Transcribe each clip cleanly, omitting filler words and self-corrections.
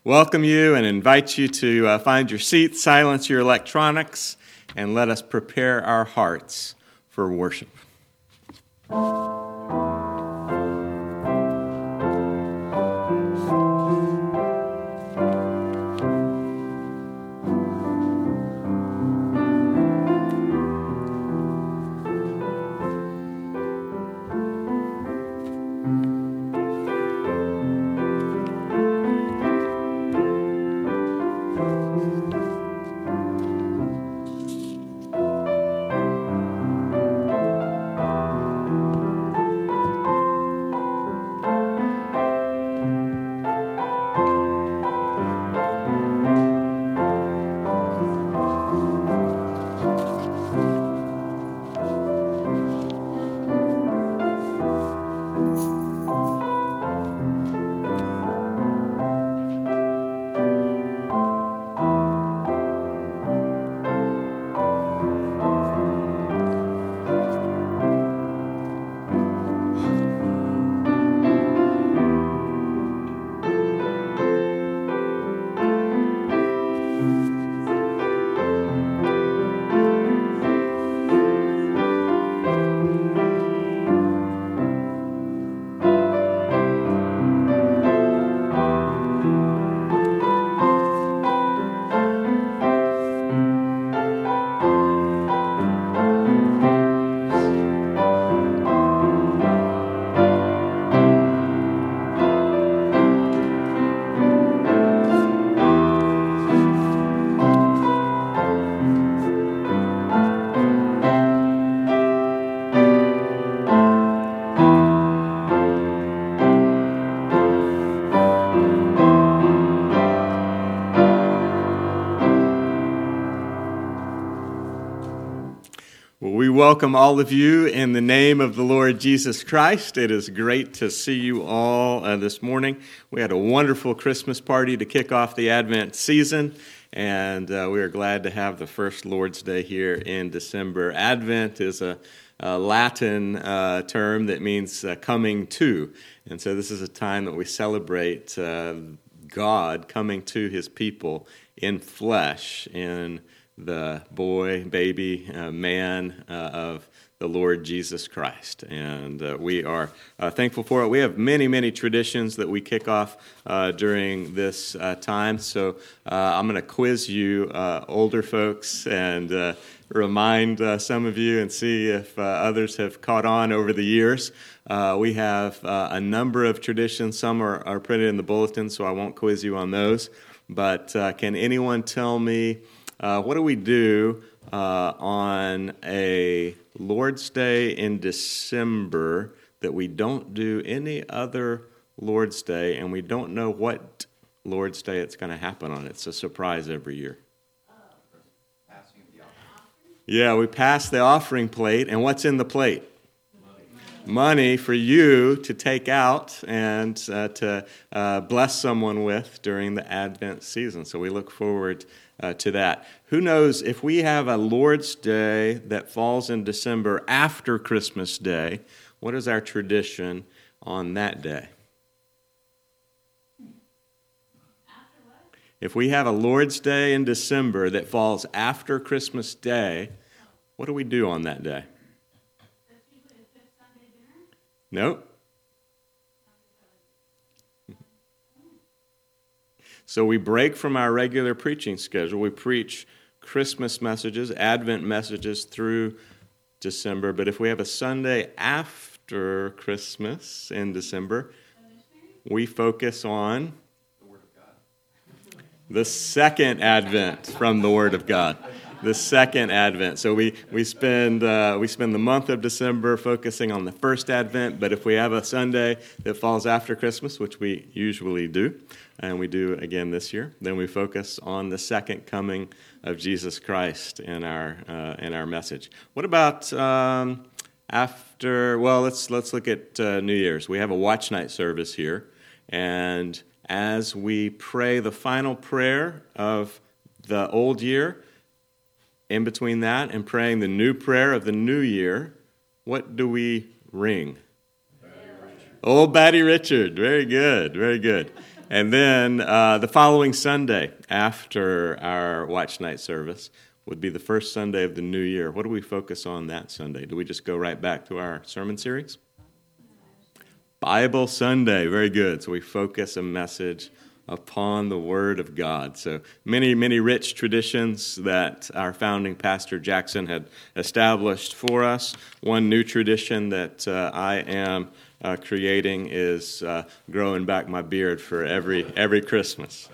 welcome you and invite you to find your seat, silence your electronics, and let us prepare our hearts for worship. We welcome all of you in the name of the Lord Jesus Christ. It is great to see you all this morning. We had a wonderful Christmas party to kick off the Advent season, and we are glad to have the first Lord's Day here in December. Advent is a Latin term that means coming to, and so this is a time that we celebrate God coming to his people in flesh, in the boy, baby, man of the Lord Jesus Christ. And we are thankful for it. We have many, many traditions that we kick off during this time. So I'm going to quiz you older folks and remind some of you and see if others have caught on over the years. We have a number of traditions. Some are printed in the bulletin, so I won't quiz you on those. But can anyone tell me what do we do on a Lord's Day in December that we don't do any other Lord's Day, and we don't know what Lord's Day it's going to happen on? It's a surprise every year. Passing of the offering. Yeah, we pass the offering plate, and what's in the plate? Money for you to take out and to bless someone with during the Advent season. So we look forward to that. Who knows, if we have a Lord's Day that falls in December after Christmas Day, what is our tradition on that day? If we have a Lord's Day in December that falls after Christmas Day, what do we do on that day? Nope. So we break from our regular preaching schedule. We preach Christmas messages, Advent messages through December. But if we have a Sunday after Christmas in December, we focus on The Word of God. the second Advent from the Word of God. The second Advent. So we spend the month of December focusing on the first Advent, but if we have a Sunday that falls after Christmas, which we usually do, and we do again this year, then we focus on the second coming of Jesus Christ in our message. What about after? Well, let's look at New Year's. We have a watch night service here, and as we pray the final prayer of the old year, in between that and praying the new prayer of the new year, what do we ring? Old Batty Richard. Very good, very good. And then the following Sunday after our Watch Night service would be the first Sunday of the new year. What do we focus on that Sunday? Do we just go right back to our sermon series? Bible Sunday. Very good. So we focus a message upon the Word of God. So many, many rich traditions that our founding pastor Jackson had established for us. One new tradition that I am creating is growing back my beard for every Christmas.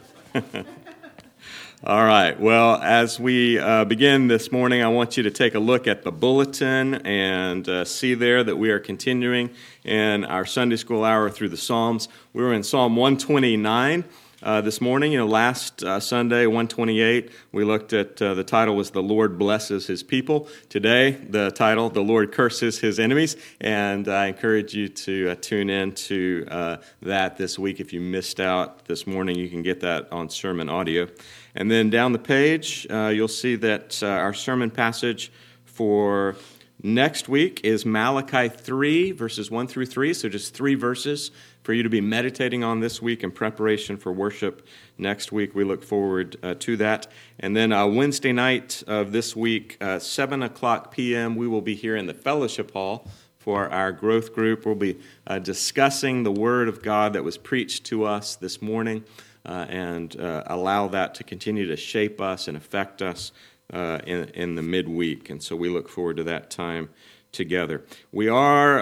All right. Well, as we begin this morning, I want you to take a look at the bulletin and see there that we are continuing in our Sunday school hour through the Psalms. We were in Psalm 129 this morning. Last Sunday, 128, we looked at the title was "The Lord Blesses His People." Today, the title, "The Lord Curses His Enemies," and I encourage you to tune in to that this week. If you missed out this morning, you can get that on sermon audio. And then down the page, you'll see that our sermon passage for next week is Malachi 3, verses 1 through 3, so just 3 verses for you to be meditating on this week in preparation for worship next week. We look forward to that. And then Wednesday night of this week, 7 o'clock p.m., we will be here in the fellowship hall for our growth group. We'll be discussing the Word of God that was preached to us this morning and allow that to continue to shape us and affect us in the midweek. And so we look forward to that time together. We are,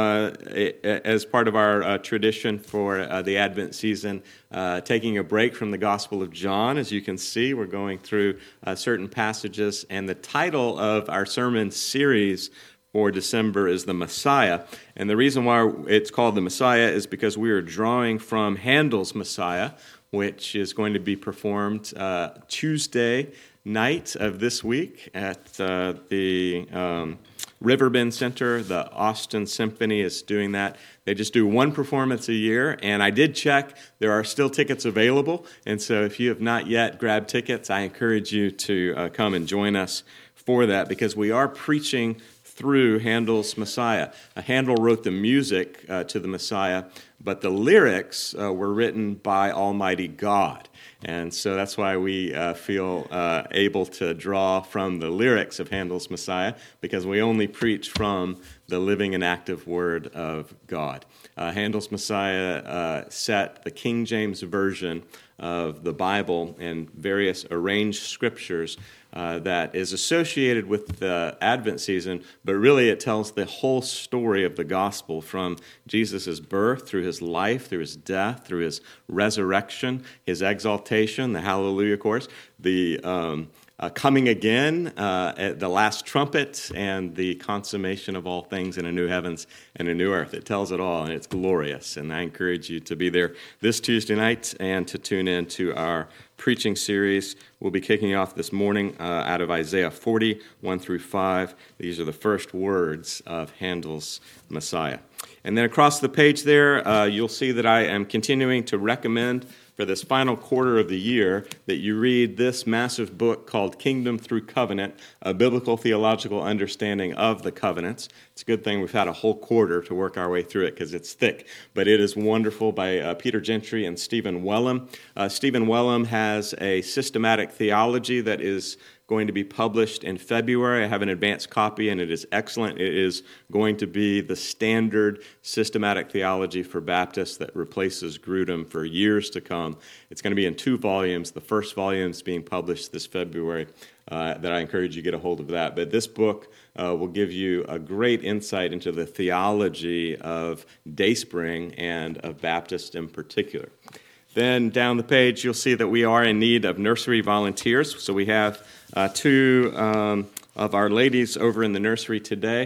as part of our tradition for the Advent season, taking a break from the Gospel of John. As you can see, we're going through certain passages, and the title of our sermon series for December is The Messiah. And the reason why it's called The Messiah is because we are drawing from Handel's Messiah, which is going to be performed Tuesday night of this week at the Riverbend Center. The Austin Symphony is doing that. They just do one performance a year, and I did check. There are still tickets available, and so if you have not yet grabbed tickets, I encourage you to come and join us for that, because we are preaching through Handel's Messiah. Handel wrote the music to the Messiah, but the lyrics were written by Almighty God. And so that's why we feel able to draw from the lyrics of Handel's Messiah, because we only preach from the living and active Word of God. Handel's Messiah set the King James Version of the Bible and various arranged scriptures that is associated with the Advent season, but really it tells the whole story of the gospel from Jesus' birth, through his life, through his death, through his resurrection, his exaltation, the Hallelujah chorus, the coming again, at the last trumpet, and the consummation of all things in a new heavens and a new earth. It tells it all, and it's glorious. And I encourage you to be there this Tuesday night and to tune in to our preaching series. We'll be kicking off this morning out of Isaiah 40, 1 through 5. These are the first words of Handel's Messiah. And then across the page there, you'll see that I am continuing to recommend for this final quarter of the year that you read this massive book called Kingdom Through Covenant, a biblical theological understanding of the covenants. It's a good thing we've had a whole quarter to work our way through it because it's thick, but it is wonderful, by Peter Gentry and Stephen Wellum. Stephen Wellum has a systematic theology that is going to be published in February. I have an advanced copy, and it is excellent. It is going to be the standard systematic theology for Baptists that replaces Grudem for years to come. It's going to be in 2 volumes. The first volume is being published this February. That I encourage you to get a hold of that. But this book will give you a great insight into the theology of Dayspring and of Baptists in particular. Then down the page, you'll see that we are in need of nursery volunteers. So we have 2 of our ladies over in the nursery today.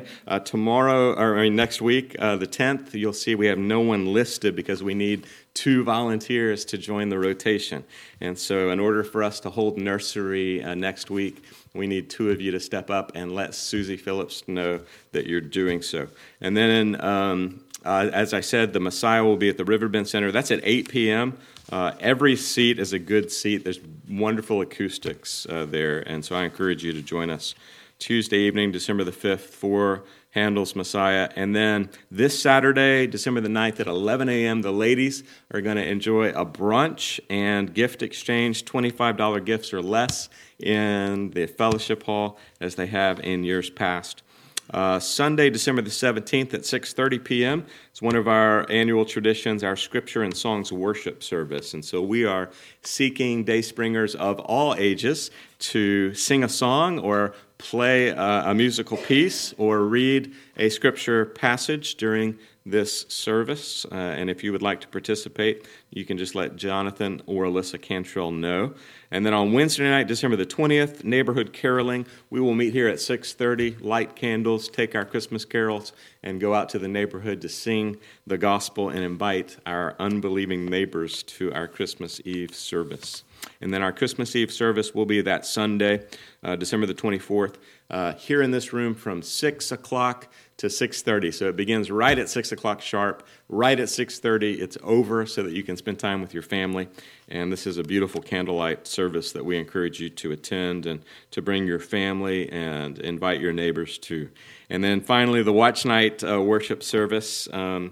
Next week, the 10th, you'll see we have no one listed because we need 2 volunteers to join the rotation. And so in order for us to hold nursery next week, we need 2 of you to step up and let Susie Phillips know that you're doing so. And then, as I said, the Messiah will be at the Riverbend Center. That's at 8 p.m. Every seat is a good seat. There's wonderful acoustics there, and so I encourage you to join us Tuesday evening, December the 5th, for Handel's Messiah. And then this Saturday, December the 9th at 11 a.m., the ladies are going to enjoy a brunch and gift exchange, $25 gifts or less in the fellowship hall as they have in years past. Sunday, December the 17th at 6:30 p.m. It's one of our annual traditions, our Scripture and Songs worship service. And so we are seeking Dayspringers of all ages to sing a song or play a musical piece or read a Scripture passage during this service. And if you would like to participate, you can just let Jonathan or Alyssa Cantrell know. And then on Wednesday night, December the 20th, neighborhood caroling. We will meet here at 6:30, light candles, take our Christmas carols, and go out to the neighborhood to sing the gospel and invite our unbelieving neighbors to our Christmas Eve service. And then our Christmas Eve service will be that Sunday, December the 24th, here in this room from 6 o'clock to 6:30. So it begins right at 6 o'clock sharp. Right at 6:30, it's over so that you can spend time with your family. And this is a beautiful candlelight service that we encourage you to attend and to bring your family and invite your neighbors to. And then finally, the Watch Night worship service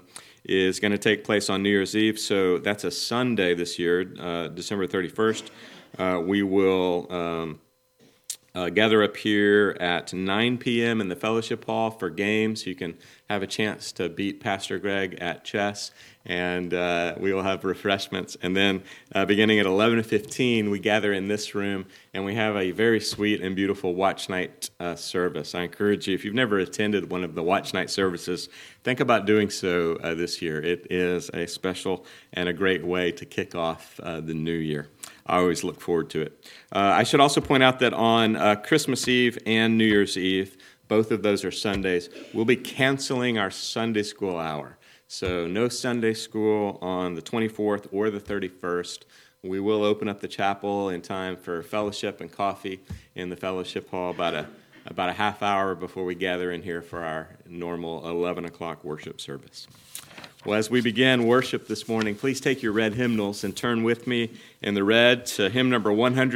is going to take place on New Year's Eve. So that's a Sunday this year, December 31st. We will gather up here at 9 p.m. in the fellowship hall for games. You can have a chance to beat Pastor Greg at chess, and we will have refreshments. And then beginning at 11:15, we gather in this room, and we have a very sweet and beautiful Watch Night service. I encourage you, if you've never attended one of the Watch Night services, think about doing so this year. It is a special and a great way to kick off the new year. I always look forward to it. I should also point out that on Christmas Eve and New Year's Eve, both of those are Sundays, we'll be canceling our Sunday school hour. So no Sunday school on the 24th or the 31st. We will open up the chapel in time for fellowship and coffee in the fellowship hall about a half hour before we gather in here for our normal 11 o'clock worship service. Well, as we begin worship this morning, please take your red hymnals and turn with me in the red to hymn number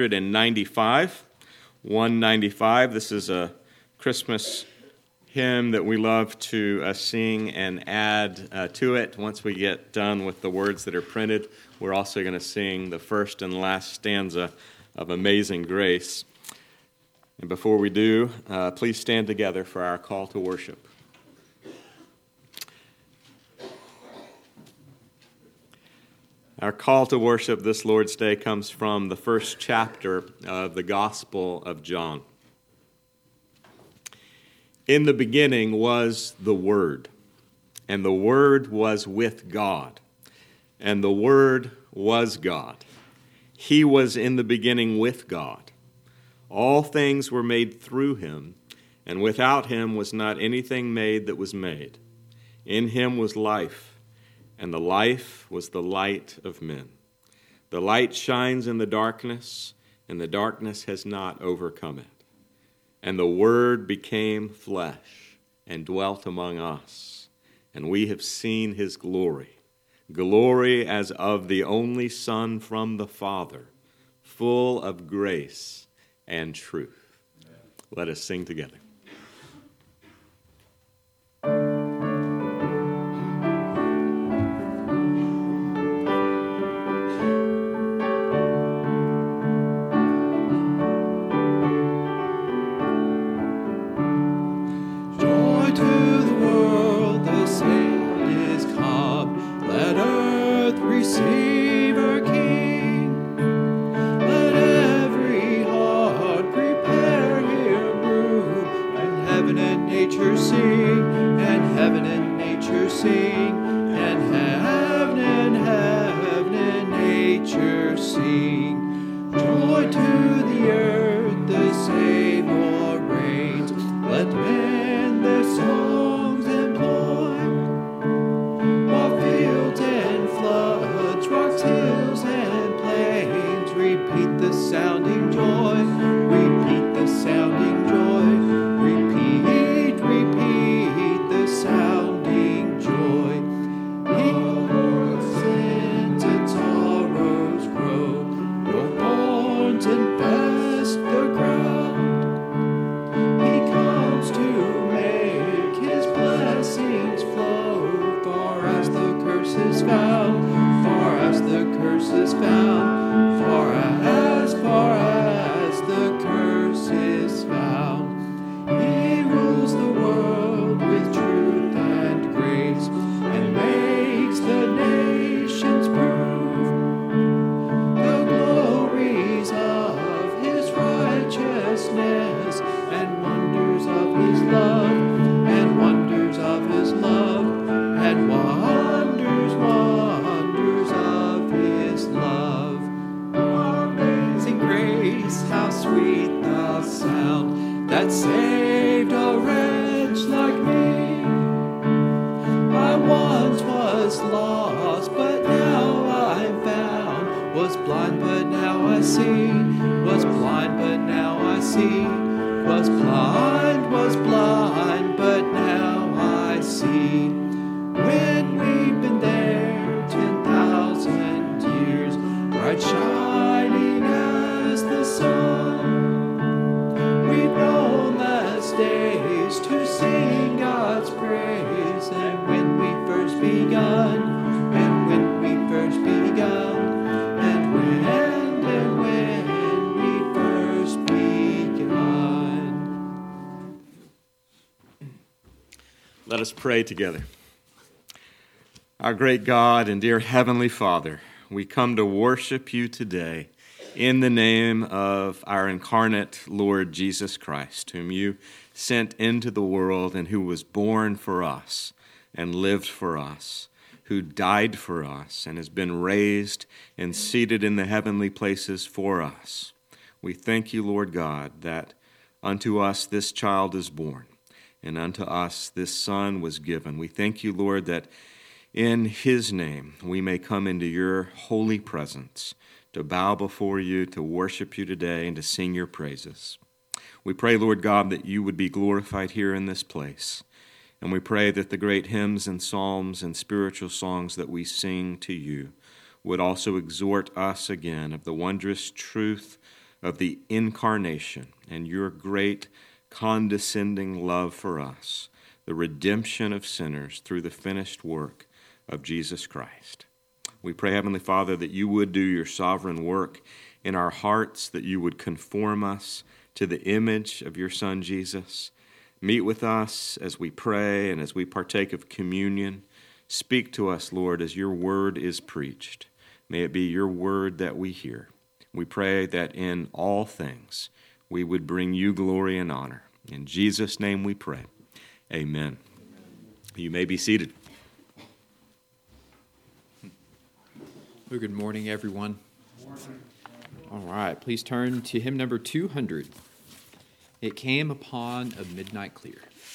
195. 195. This is a Christmas hymn that we love to sing and add to it. Once we get done with the words that are printed, we're also going to sing the first and last stanza of Amazing Grace. And before we do, please stand together for our call to worship. Our call to worship this Lord's Day comes from the first chapter of the Gospel of John. In the beginning was the Word, and the Word was with God, and the Word was God. He was in the beginning with God. All things were made through him, and without him was not anything made that was made. In him was life, and the life was the light of men. The light shines in the darkness, and the darkness has not overcome it. And the Word became flesh and dwelt among us, and we have seen his glory, glory as of the only Son from the Father, full of grace and truth. Let us sing together. He comes to make his grace, how sweet the sound that saved a wretch like me. I once was lost, but now I'm found. Was blind, but now I see. Was blind, but now I see. Was blind, but now I see. When we've been there 10,000 years, bright shining as the sun, we've known less days to sing God's praise. And when we first begun, and when we first begun, and when we first begun. Let us pray together. Our great God and dear Heavenly Father, we come to worship you today in the name of our incarnate Lord Jesus Christ, whom you sent into the world and who was born for us and lived for us, who died for us and has been raised and seated in the heavenly places for us. We thank you, Lord God, that unto us this child is born, and unto us this Son was given. We thank you, Lord, that in his name we may come into your holy presence to bow before you, to worship you today, and to sing your praises. We pray, Lord God, that you would be glorified here in this place. And we pray that the great hymns and psalms and spiritual songs that we sing to you would also exhort us again of the wondrous truth of the incarnation and your great condescending love for us, the redemption of sinners through the finished work of Jesus Christ. We pray, Heavenly Father, that you would do your sovereign work in our hearts, that you would conform us to the image of your Son, Jesus. Meet with us as we pray and as we partake of communion. Speak to us, Lord, as your word is preached. May it be your word that we hear. We pray that in all things we would bring you glory and honor. In Jesus' name we pray. Amen. You may be seated. Well, good morning, everyone. All right, please turn to hymn number 200. It Came Upon a Midnight Clear.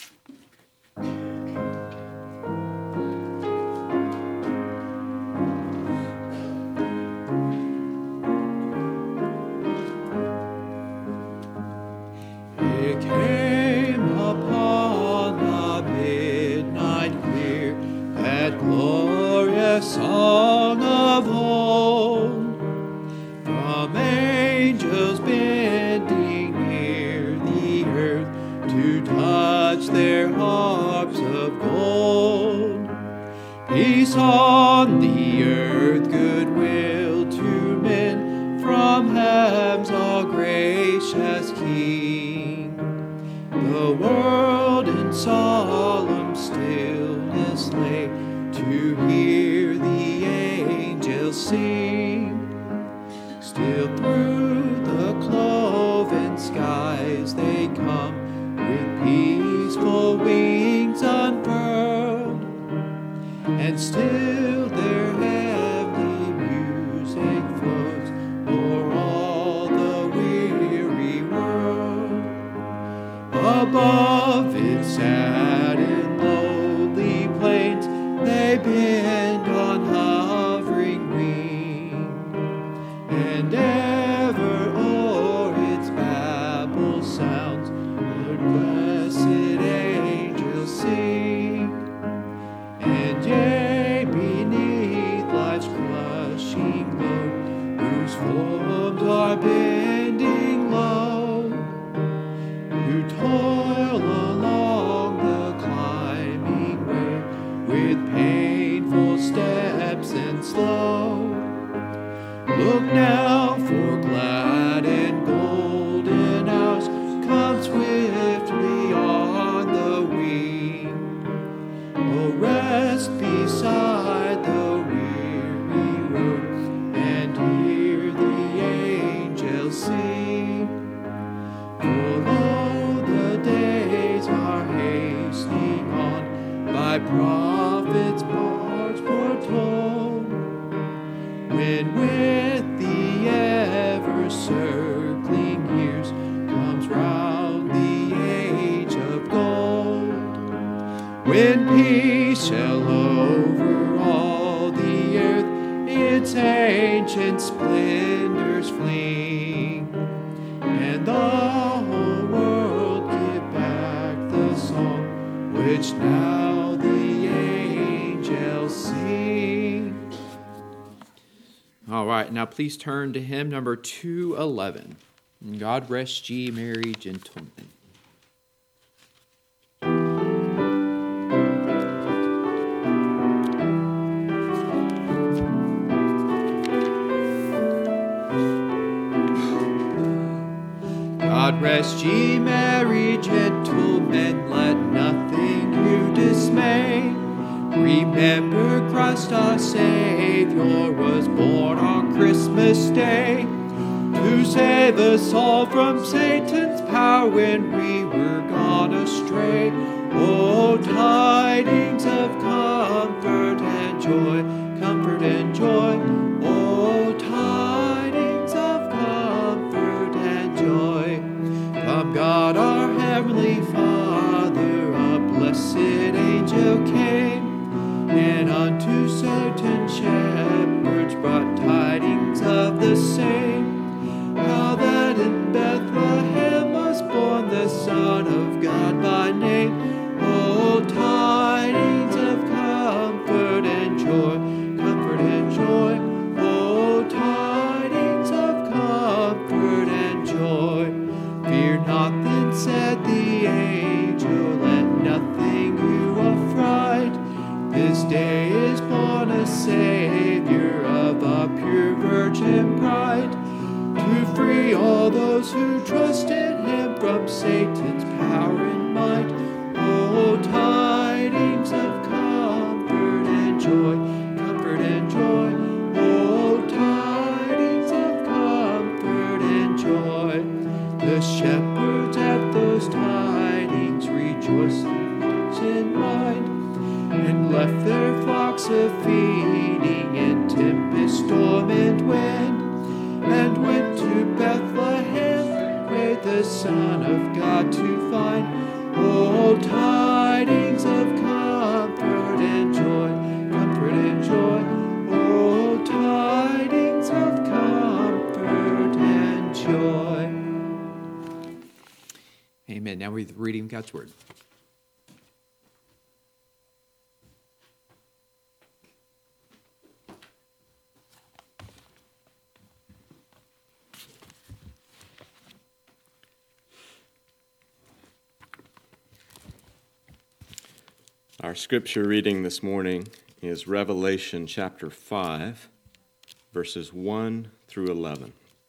It came upon a midnight clear, that glorious song of old, from angels bending near the earth to touch their harps of gold. Peace on the earth, goodwill to men, from Ham's all gracious King. The world in solemn stillness lay to hear the angels sing. Still through the cloven skies they come, with peaceful wings unfurled, and still their heavenly music floats o'er all the weary world. Above its sad and lonely plains they bend on hovering wing, and ever o'er its babble sounds the blessed angels sing. And yea, beneath life's crushing load, whose forms are bending low, who toil along the climbing way with painful steps and slow, look now, for glad and golden hours come swiftly on the wing. Oh, rest beside the weary road and hear the angels sing. For lo, the days are hastening on, by prophets' parts foretold, when with the shall over all the earth its ancient splendors fling, and the whole world give back the song which now the angels sing. All right, now please turn to hymn number 211. God rest ye merry gentlemen. God rest ye merry gentlemen, let nothing you dismay. Remember Christ our Savior was born on Christmas Day, to save us all from Satan's power when we were gone astray. Oh, tidings of comfort and joy, comfort and joy. Oh, tidings of comfort and joy. From God our Heavenly Father, a blessed angel came, and unto certain shepherds brought tidings of the same. How that in Bethlehem was born the Son of God by name. Oh, tidings of comfort and joy, comfort and joy. Oh, tidings of comfort and joy. Fear not, then said the angel, let nothing you affright. This day is born a Savior of a pure virgin bride, to free all those who trust in him from Satan's power and might. Oh, tidings of comfort and joy, comfort and joy. Oh, tidings of comfort and joy. The shepherds at those tidings rejoiced in mind, and left their flocks a feeding in tempest, storm, and wind, and went to Bethlehem, prayed the Son of God to find. Oh, tidings of comfort and joy, comfort and joy. Oh, tidings of comfort and joy. Amen. Now we're reading God's Word. Our scripture reading this morning is Revelation chapter 5, verses 1 through 11.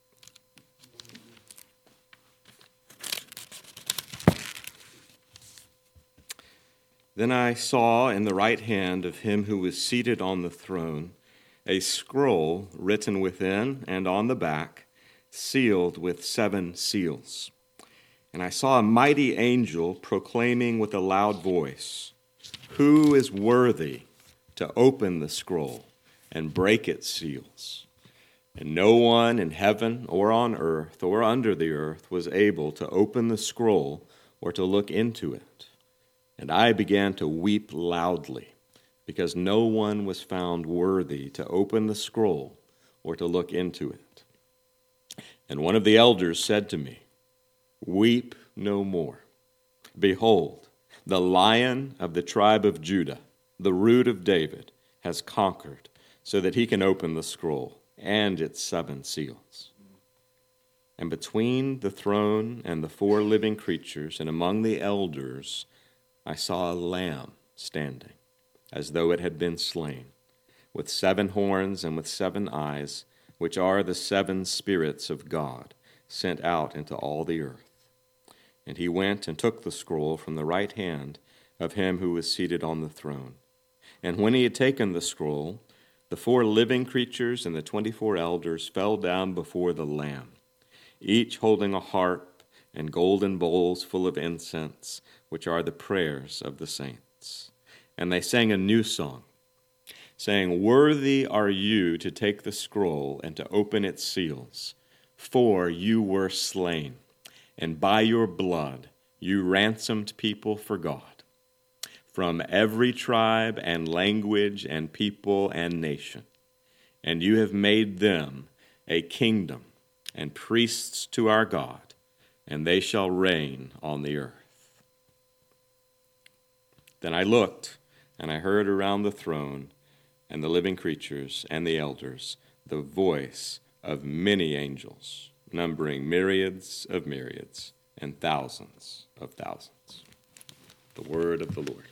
Then I saw in the right hand of him who was seated on the throne a scroll written within and on the back, sealed with 7 seals. And I saw a mighty angel proclaiming with a loud voice, "Who is worthy to open the scroll and break its seals?" And no one in heaven or on earth or under the earth was able to open the scroll or to look into it. And I began to weep loudly, because no one was found worthy to open the scroll or to look into it. And one of the elders said to me, "Weep no more. Behold, the Lion of the tribe of Judah, the Root of David, has conquered, so that he can open the scroll and its 7 seals." And between the throne and the 4 living creatures and among the elders, I saw a lamb standing, as though it had been slain, with 7 horns and with 7 eyes, which are the 7 spirits of God, sent out into all the earth. And he went and took the scroll from the right hand of him who was seated on the throne. And when he had taken the scroll, the 4 living creatures and the 24 elders fell down before the Lamb, each holding a harp and golden bowls full of incense, which are the prayers of the saints. And they sang a new song, saying, "Worthy are you to take the scroll and to open its seals, for you were slain, and by your blood you ransomed people for God from every tribe and language and people and nation. And you have made them a kingdom and priests to our God, and they shall reign on the earth. Then I looked, and I heard around the throne and the living creatures and the elders the voice of many angels, numbering myriads of myriads and thousands of thousands. The word of the Lord.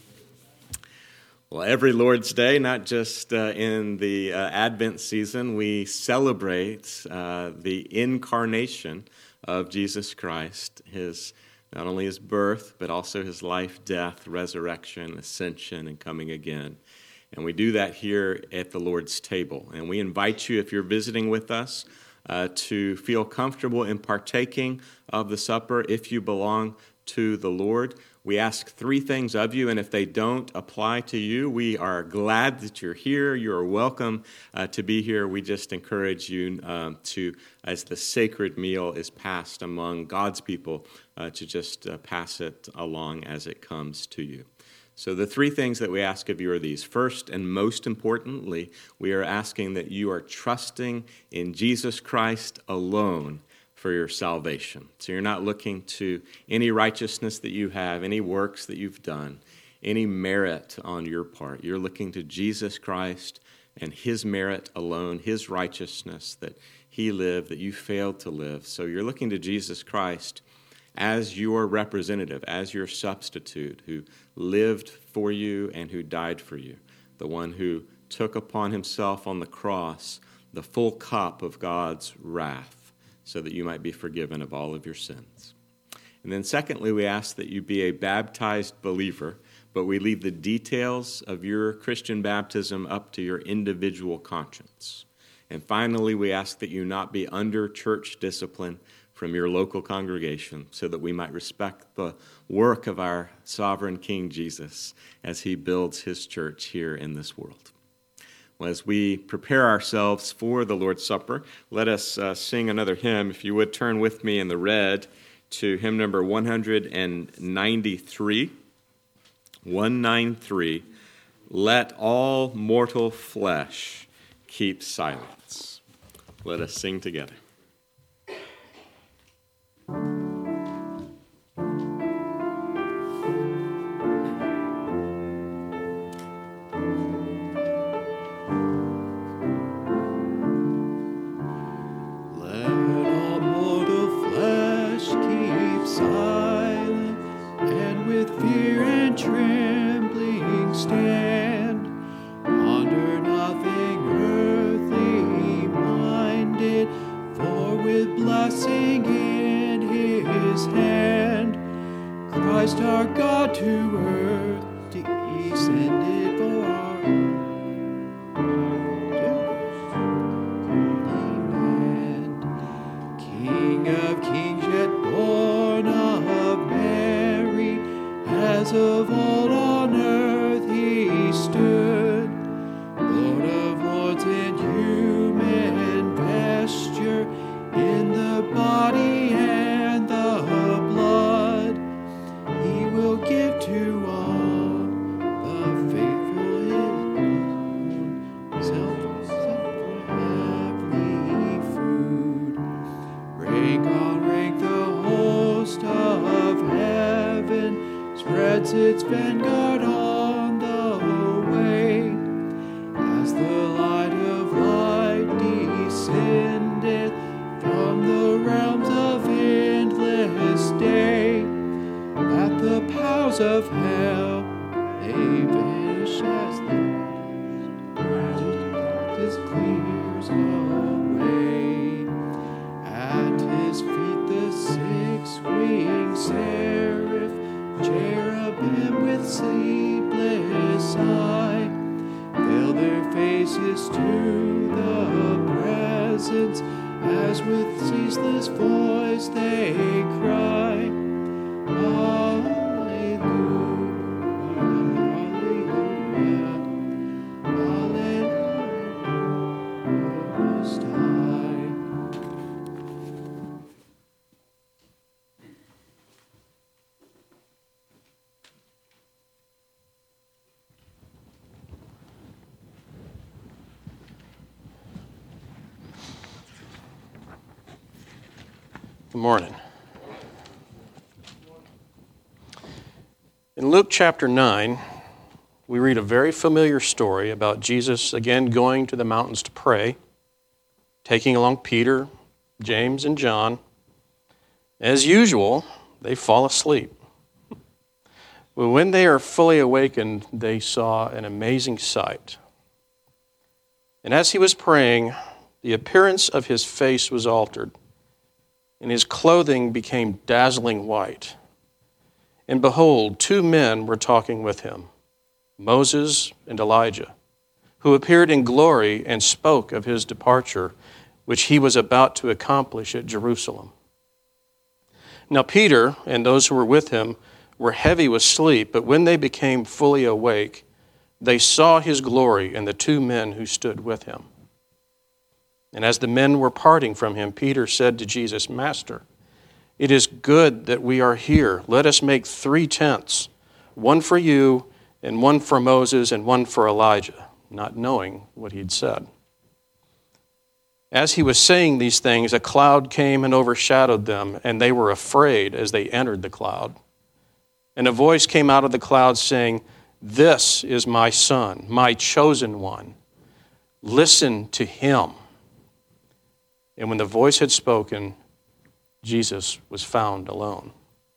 Well, every Lord's Day, not just in the Advent season, we celebrate the incarnation of Jesus Christ, not only his birth, but also his life, death, resurrection, ascension, and coming again. And we do that here at the Lord's table. And we invite you, if you're visiting with us, to feel comfortable in partaking of the supper if you belong to the Lord. We ask three things of you, and if they don't apply to you, we are glad that you're here. You are welcome to be here. We just encourage you to, as the sacred meal is passed among God's people, to just pass it along as it comes to you. So the three things that we ask of you are these. First, and most importantly, we are asking that you are trusting in Jesus Christ alone for your salvation. So you're not looking to any righteousness that you have, any works that you've done, any merit on your part. You're looking to Jesus Christ and his merit alone, his righteousness that he lived, that you failed to live. So you're looking to Jesus Christ as your representative, as your substitute, who lived for you and who died for you, the one who took upon himself on the cross the full cup of God's wrath, so that you might be forgiven of all of your sins. And then secondly, we ask that you be a baptized believer, but we leave the details of your Christian baptism up to your individual conscience. And finally, we ask that you not be under church discipline from your local congregation, so that we might respect the work of our sovereign King Jesus as he builds his church here in this world. As we prepare ourselves for the Lord's Supper, let us sing another hymn. If you would turn with me in the red to hymn number 193. 193, Let All Mortal Flesh Keep Silence. Let us sing together. Christ our God to earth descended for our land. King of kings yet born of Mary, as of old on earth he stood, Lord of lords in human vesture, in the body and the blood. He will give to all the faithful his own self for heavenly food. Rank on rank the host of heaven spreads its vanguard on the way, as the light of light descended from the realms of endless day, that the powers of hell they vanish as the darkness clears away. At his feet the six-winged seraph, cherubim with sleepless eye, veil their faces to the presence, as with ceaseless voice they cry, Hallelujah, Hallelujah, Hallelujah, Most High. Good morning. In Luke chapter 9, we read a very familiar story about Jesus again going to the mountains to pray, taking along Peter, James, and John. As usual, they fall asleep. But when they are fully awakened, they saw an amazing sight. And as he was praying, the appearance of his face was altered, and his clothing became dazzling white. And behold, two men were talking with him, Moses and Elijah, who appeared in glory and spoke of his departure, which he was about to accomplish at Jerusalem. Now Peter and those who were with him were heavy with sleep, but when they became fully awake, they saw his glory and the two men who stood with him. And as the men were parting from him, Peter said to Jesus, "Master, it is good that we are here. Let us make 3 tents, one for you, and one for Moses, and one for Elijah," not knowing what he had said. As he was saying these things, a cloud came and overshadowed them, and they were afraid as they entered the cloud. And a voice came out of the cloud saying, "This is my son, my chosen one. Listen to him." And when the voice had spoken, Jesus was found alone.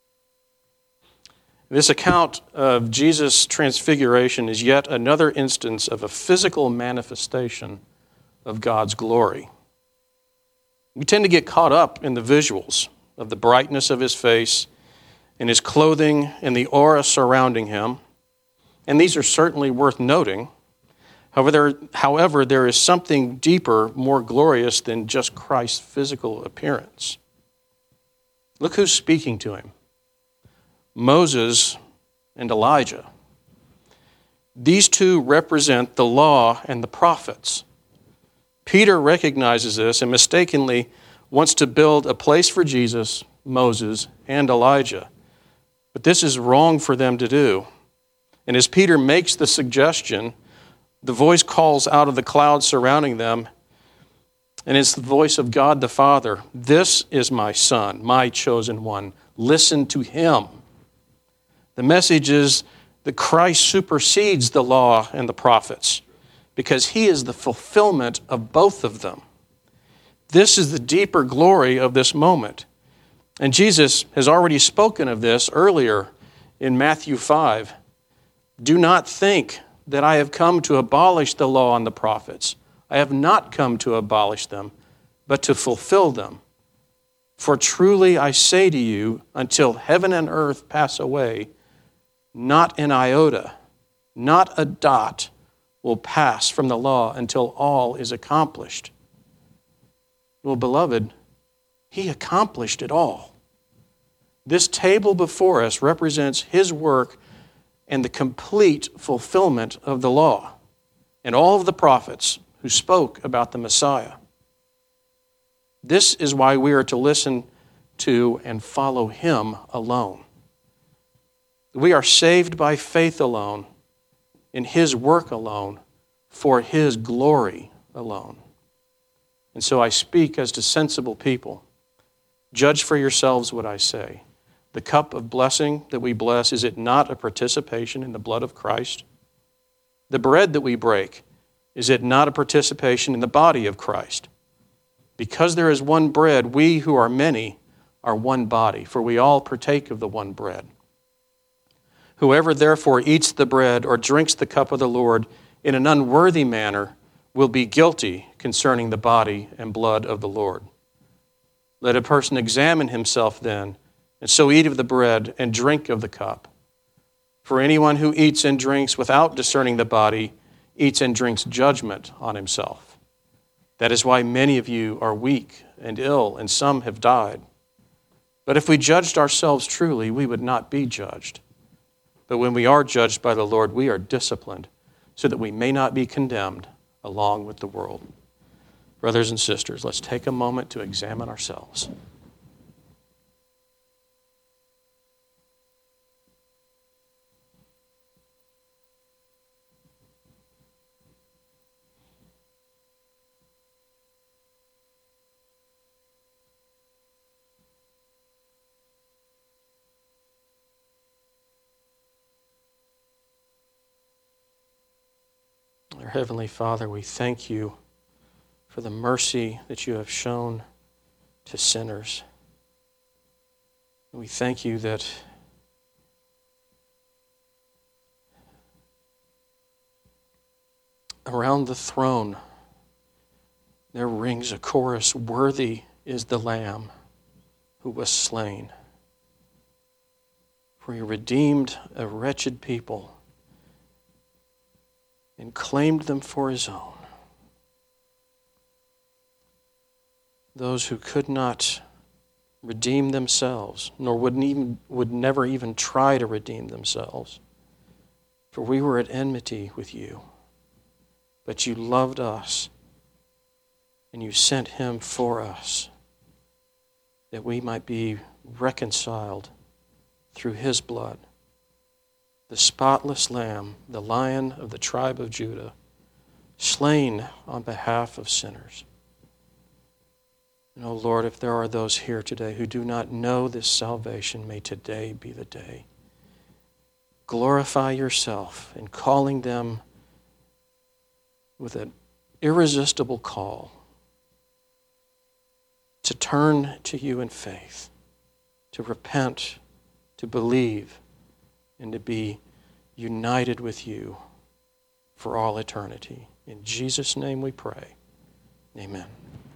This account of Jesus' transfiguration is yet another instance of a physical manifestation of God's glory. We tend to get caught up in the visuals of the brightness of his face and his clothing and the aura surrounding him, and these are certainly worth noting. However, there is something deeper, more glorious than just Christ's physical appearance. Look who's speaking to him. Moses and Elijah. These two represent the law and the prophets. Peter recognizes this and mistakenly wants to build a place for Jesus, Moses, and Elijah. But this is wrong for them to do. And as Peter makes the suggestion, the voice calls out of the cloud surrounding them, and it's the voice of God the Father. "This is my son, my chosen one. Listen to him." The message is that Christ supersedes the law and the prophets because he is the fulfillment of both of them. This is the deeper glory of this moment. And Jesus has already spoken of this earlier in Matthew 5. "Do not think that I have come to abolish the law and the prophets. I have not come to abolish them, but to fulfill them. For truly I say to you, until heaven and earth pass away, not an iota, not a dot will pass from the law until all is accomplished." Well, beloved, he accomplished it all. This table before us represents his work and the complete fulfillment of the law and all of the prophets who spoke about the Messiah. This is why we are to listen to and follow him alone. We are saved by faith alone, in his work alone, for his glory alone. And so I speak as to sensible people. Judge for yourselves what I say. The cup of blessing that we bless, is it not a participation in the blood of Christ? The bread that we break, is it not a participation in the body of Christ? Because there is one bread, we who are many are one body, for we all partake of the one bread. Whoever therefore eats the bread or drinks the cup of the Lord in an unworthy manner will be guilty concerning the body and blood of the Lord. Let a person examine himself then, and so eat of the bread and drink of the cup. For anyone who eats and drinks without discerning the body eats and drinks judgment on himself. That is why many of you are weak and ill, and some have died. But if we judged ourselves truly, we would not be judged. But when we are judged by the Lord, we are disciplined, so that we may not be condemned along with the world. Brothers and sisters, let's take a moment to examine ourselves. Heavenly Father, we thank you for the mercy that you have shown to sinners. We thank you that around the throne there rings a chorus, "Worthy is the Lamb who was slain." For he redeemed a wretched people and claimed them for his own. Those who could not redeem themselves, nor would never even try to redeem themselves. For we were at enmity with you, but you loved us, and you sent him for us, that we might be reconciled through his blood. The spotless Lamb, the Lion of the tribe of Judah, slain on behalf of sinners. And, oh Lord, if there are those here today who do not know this salvation, may today be the day. Glorify yourself in calling them with an irresistible call to turn to you in faith, to repent, to believe, and to be united with you for all eternity. In Jesus' name we pray. Amen.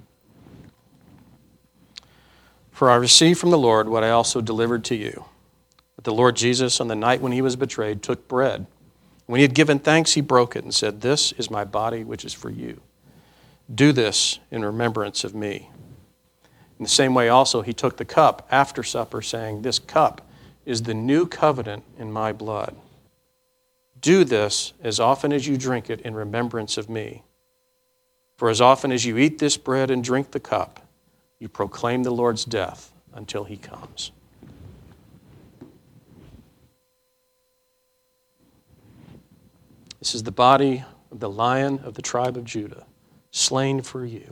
For I received from the Lord what I also delivered to you. That the Lord Jesus, on the night when he was betrayed, took bread. When he had given thanks, he broke it and said, "This is my body, which is for you. Do this in remembrance of me." In the same way also he took the cup after supper, saying, "This cup is the new covenant in my blood. Do this as often as you drink it in remembrance of me. For as often as you eat this bread and drink the cup, you proclaim the Lord's death until he comes." This is the body of the Lion of the tribe of Judah, slain for you.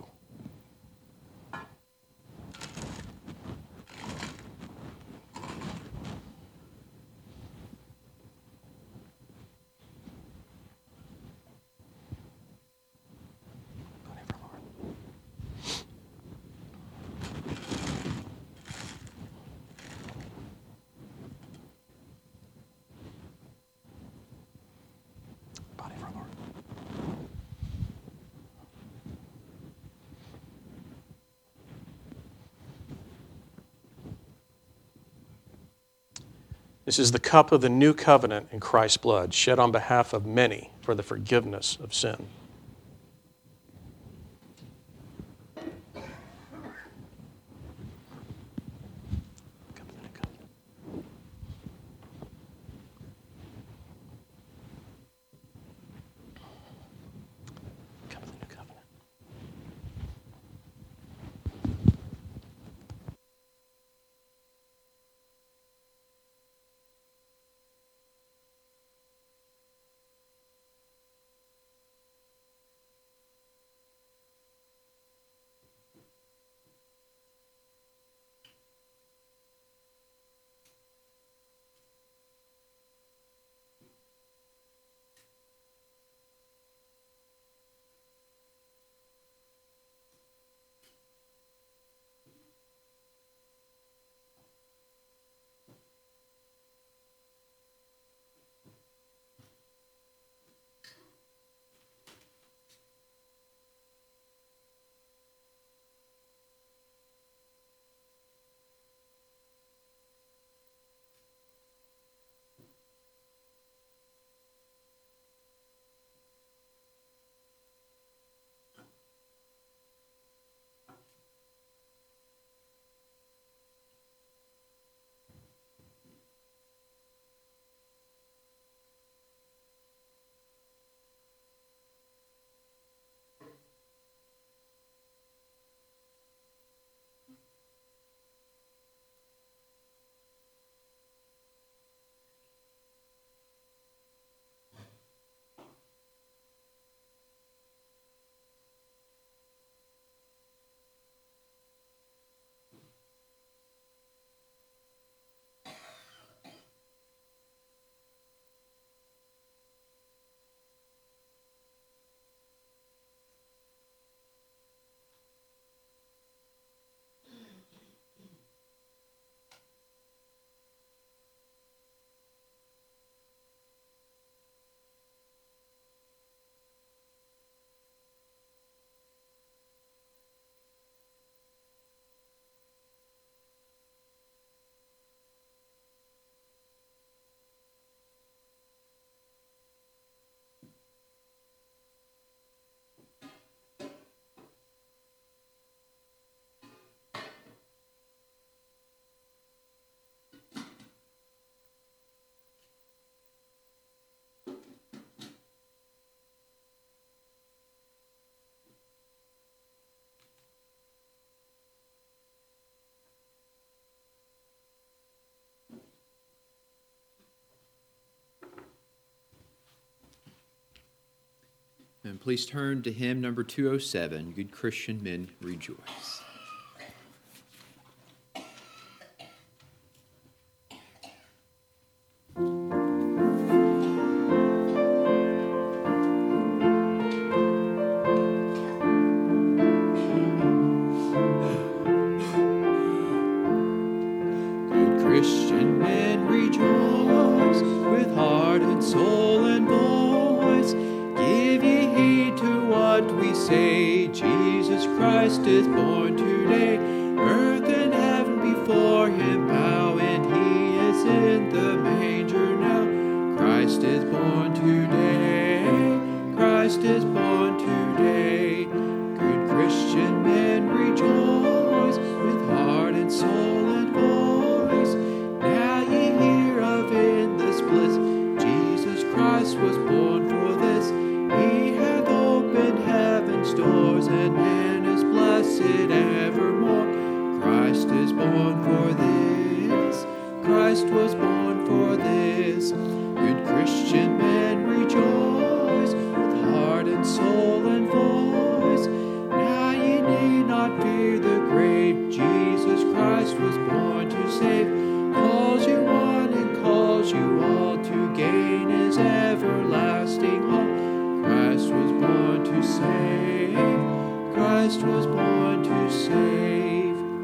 This is the cup of the new covenant in Christ's blood, shed on behalf of many for the forgiveness of sin. And please turn to hymn number 207, Good Christian Men Rejoice. Christian men rejoice with heart and soul and voice. Give ye heed to what we say. Jesus Christ is born today. Earth and heaven before him bow, and he is in the manger now. Christ is born today. Christ is born today. Good Christian men rejoice with heart and soul and voice. Now ye hear of in this bliss, Jesus Christ was born for this. He hath opened heaven's doors, and man is blessed evermore. Christ is born for this. Christ was born for this. Good Christian men rejoice with heart and soul and voice. Now ye need not fear the grave. Jesus Christ was born to save. Calls you one and calls you all to gain his everlasting all. Christ was born to save. Christ was born to save.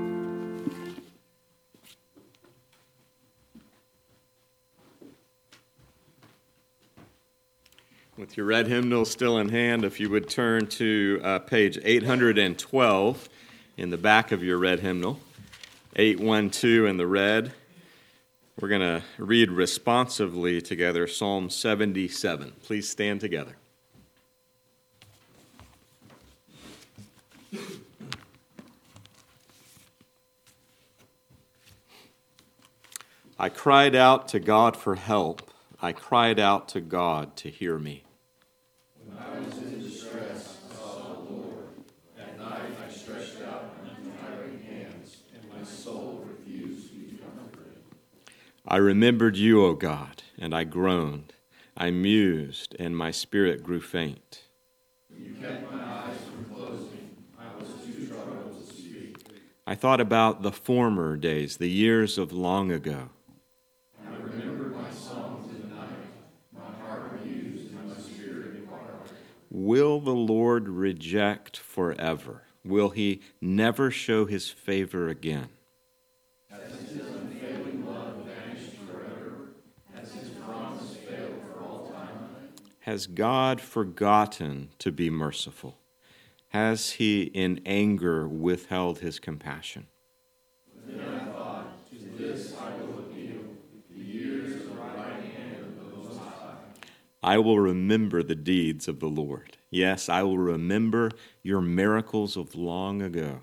With your red hymnal still in hand, if you would turn to page 812 in the back of your red hymnal, 812 in the red. We're going to read responsively together Psalm 77. Please stand together. I cried out to God for help. I cried out to God to hear me. When I was in distress, I sought the Lord. At night I stretched out my tiring hands, and my soul refused to be comforted. I remembered you, O God, and I groaned. I mused, and my spirit grew faint. You kept my eyes from closing. I was too troubled to speak. I thought about the former days, the years of long ago. I remembered my songs in the night. My heart mused, and my spirit inquired. Will the Lord reject forever? Will he never show his favor again? Has his unfailing love vanished forever? Has his promise failed for all time? Has God forgotten to be merciful? Has he in anger withheld his compassion? Then I thought, to this I will appeal, the years of the right hand of the Most High. I will remember the deeds of the Lord. Yes, I will remember your miracles of long ago.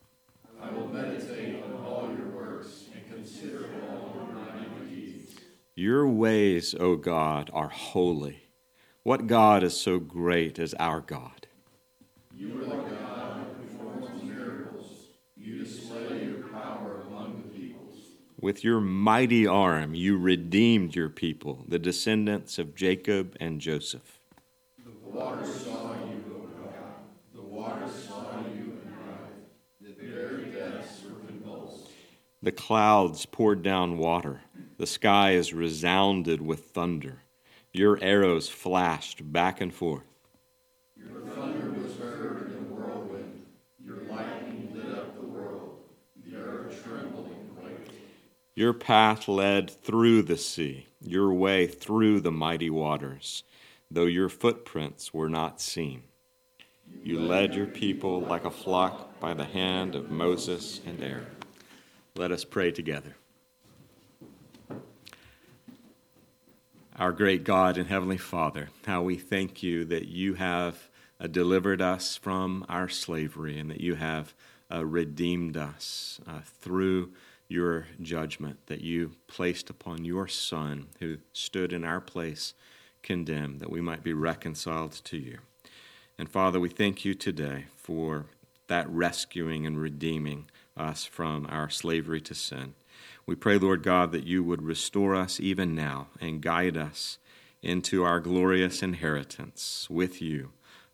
I will meditate on all your works and consider all your mighty deeds. Your ways, O God, are holy. What God is so great as our God? You are the God who performs miracles. You display your power among the peoples. With your mighty arm, you redeemed your people, the descendants of Jacob and Joseph. The waters saw you, O God. The waters saw you and cried. The very depths were convulsed. The clouds poured down water. The skies resounded with thunder. Your arrows flashed back and forth. Your thunder was heard in the whirlwind. Your lightning lit up the world. The earth trembled and quaked. Your path led through the sea, your way through the mighty waters, though your footprints were not seen. You led your people like a flock by the hand of Moses and Aaron. Let us pray together. Our great God and Heavenly Father, how we thank you that you have delivered us from our slavery and that you have redeemed us through your judgment that you placed upon your Son who stood in our place condemned, that we might be reconciled to you. And Father, we thank you today for that rescuing and redeeming us from our slavery to sin. We pray, Lord God, that you would restore us even now and guide us into our glorious inheritance with you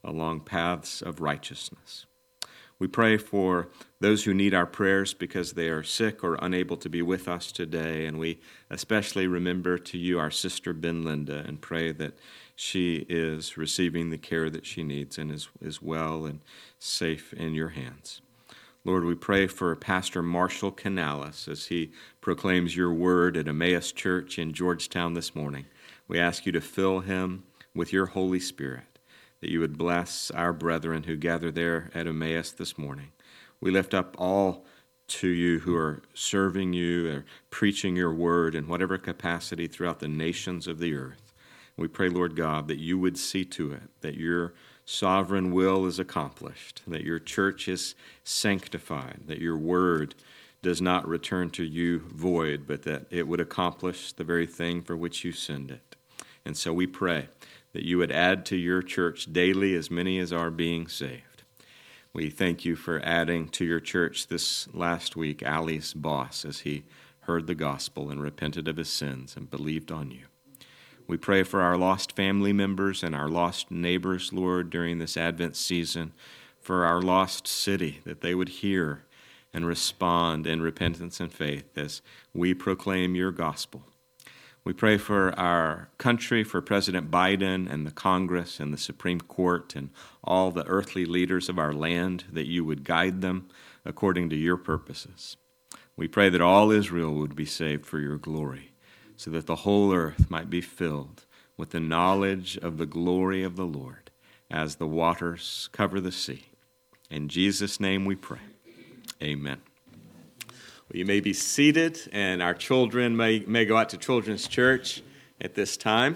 along paths of righteousness. We pray for those who need our prayers because they are sick or unable to be with us today, and we especially remember to you our sister Ben Linda and pray that she is receiving the care that she needs and is well and safe in your hands. Lord, we pray for Pastor Marshall Canales as he proclaims your word at Emmaus Church in Georgetown this morning. We ask you to fill him with your Holy Spirit, that you would bless our brethren who gather there at Emmaus this morning. We lift up all to you who are serving you or preaching your word in whatever capacity throughout the nations of the earth. We pray, Lord God, that you would see to it that your sovereign will is accomplished, that your church is sanctified, that your word does not return to you void, but that it would accomplish the very thing for which you send it. And so we pray that you would add to your church daily as many as are being saved. We thank you for adding to your church this last week Ali's boss as he heard the gospel and repented of his sins and believed on you. We pray for our lost family members and our lost neighbors, Lord, during this Advent season, for our lost city, that they would hear and respond in repentance and faith as we proclaim your gospel. We pray for our country, for President Biden and the Congress and the Supreme Court and all the earthly leaders of our land, that you would guide them according to your purposes. We pray that all Israel would be saved for your glory, so that the whole earth might be filled with the knowledge of the glory of the Lord as the waters cover the sea. In Jesus' name we pray. Amen. Well, you may be seated, and our children may go out to Children's Church at this time.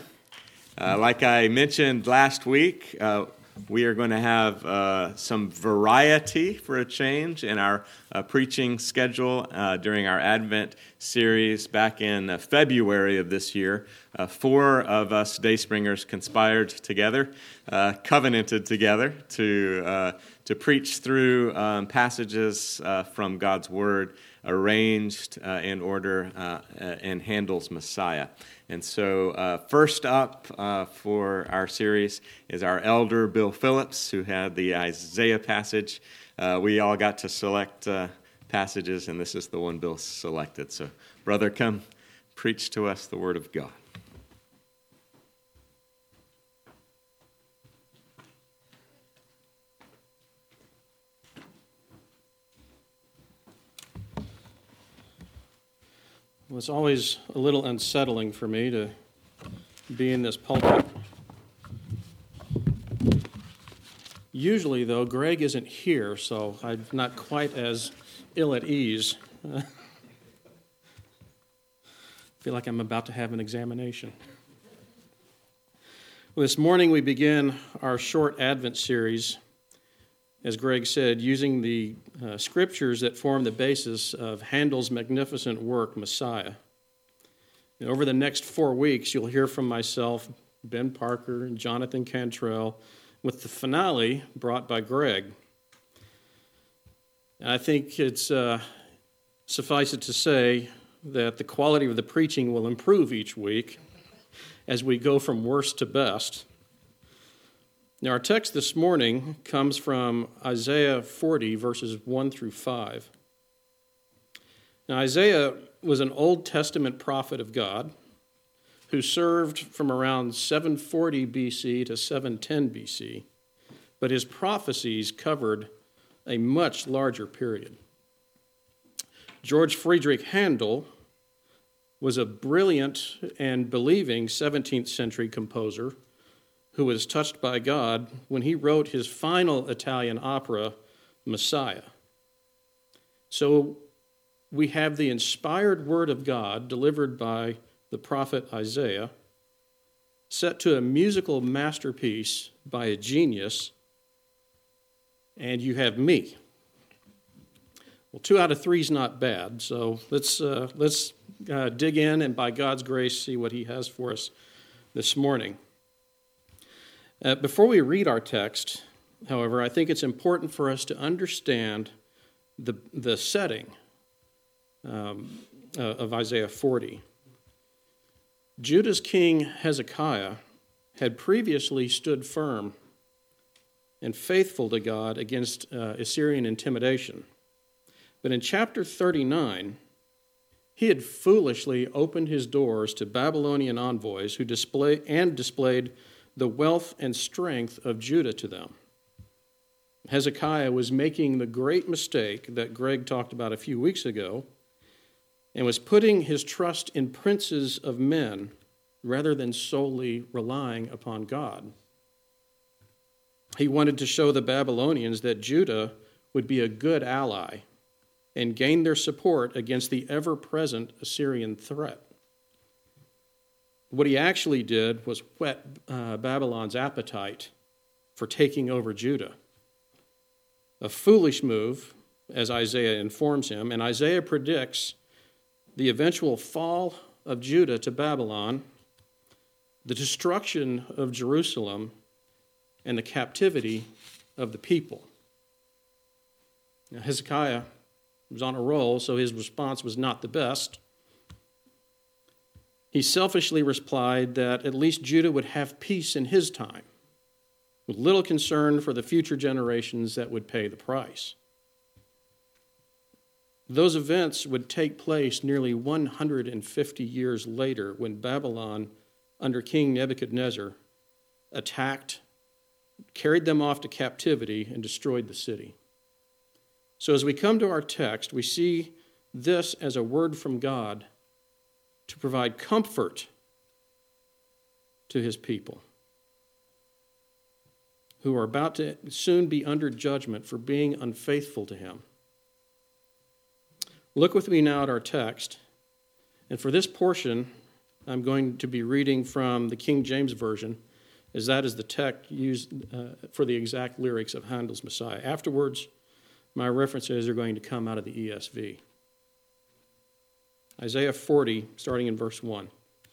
Like I mentioned last week, we are going to have some variety for a change in our preaching schedule during our Advent series back in February of this year. 4 of us Dayspringers conspired together, covenanted together to preach through passages from God's Word arranged in order in Handel's Messiah. And so first up for our series is our elder, Bill Phillips, who had the Isaiah passage. We all got to select passages, and this is the one Bill selected. So, brother, come preach to us the Word of God. Well, it's always a little unsettling for me to be in this pulpit. Usually, though, Greg isn't here, so I'm not quite as ill at ease. I feel like I'm about to have an examination. Well, this morning we begin our short Advent series, as Greg said, using the scriptures that form the basis of Handel's magnificent work, Messiah. And over the next 4 weeks, you'll hear from myself, Ben Parker, and Jonathan Cantrell, with the finale brought by Greg. And I think it's suffice it to say that the quality of the preaching will improve each week as we go from worst to best. Now, our text this morning comes from Isaiah 40, verses 1 through 5. Now, Isaiah was an Old Testament prophet of God who served from around 740 BC to 710 BC, but his prophecies covered a much larger period. George Friedrich Handel was a brilliant and believing 17th century composer who was touched by God when he wrote his final Italian opera, Messiah. So we have the inspired word of God delivered by the prophet Isaiah, set to a musical masterpiece by a genius, and you have me. Well, 2 out of 3 is not bad, so let's dig in and by God's grace see what he has for us this morning. Before we read our text, however, I think it's important for us to understand the setting of Isaiah 40. Judah's king Hezekiah had previously stood firm and faithful to God against Assyrian intimidation. But in chapter 39, he had foolishly opened his doors to Babylonian envoys who displayed the wealth and strength of Judah to them. Hezekiah was making the great mistake that Greg talked about a few weeks ago and was putting his trust in princes of men rather than solely relying upon God. He wanted to show the Babylonians that Judah would be a good ally and gain their support against the ever-present Assyrian threat. What he actually did was whet Babylon's appetite for taking over Judah. A foolish move, as Isaiah informs him, and Isaiah predicts the eventual fall of Judah to Babylon, the destruction of Jerusalem, and the captivity of the people. Now, Hezekiah was on a roll, so his response was not the best. He selfishly replied that at least Judah would have peace in his time, with little concern for the future generations that would pay the price. Those events would take place nearly 150 years later when Babylon, under King Nebuchadnezzar, attacked, carried them off to captivity, and destroyed the city. So as we come to our text, we see this as a word from God to provide comfort to his people who are about to soon be under judgment for being unfaithful to him. Look with me now at our text. And for this portion, I'm going to be reading from the King James Version, as that is the text used for the exact lyrics of Handel's Messiah. Afterwards, my references are going to come out of the ESV. Isaiah 40, starting in verse 1.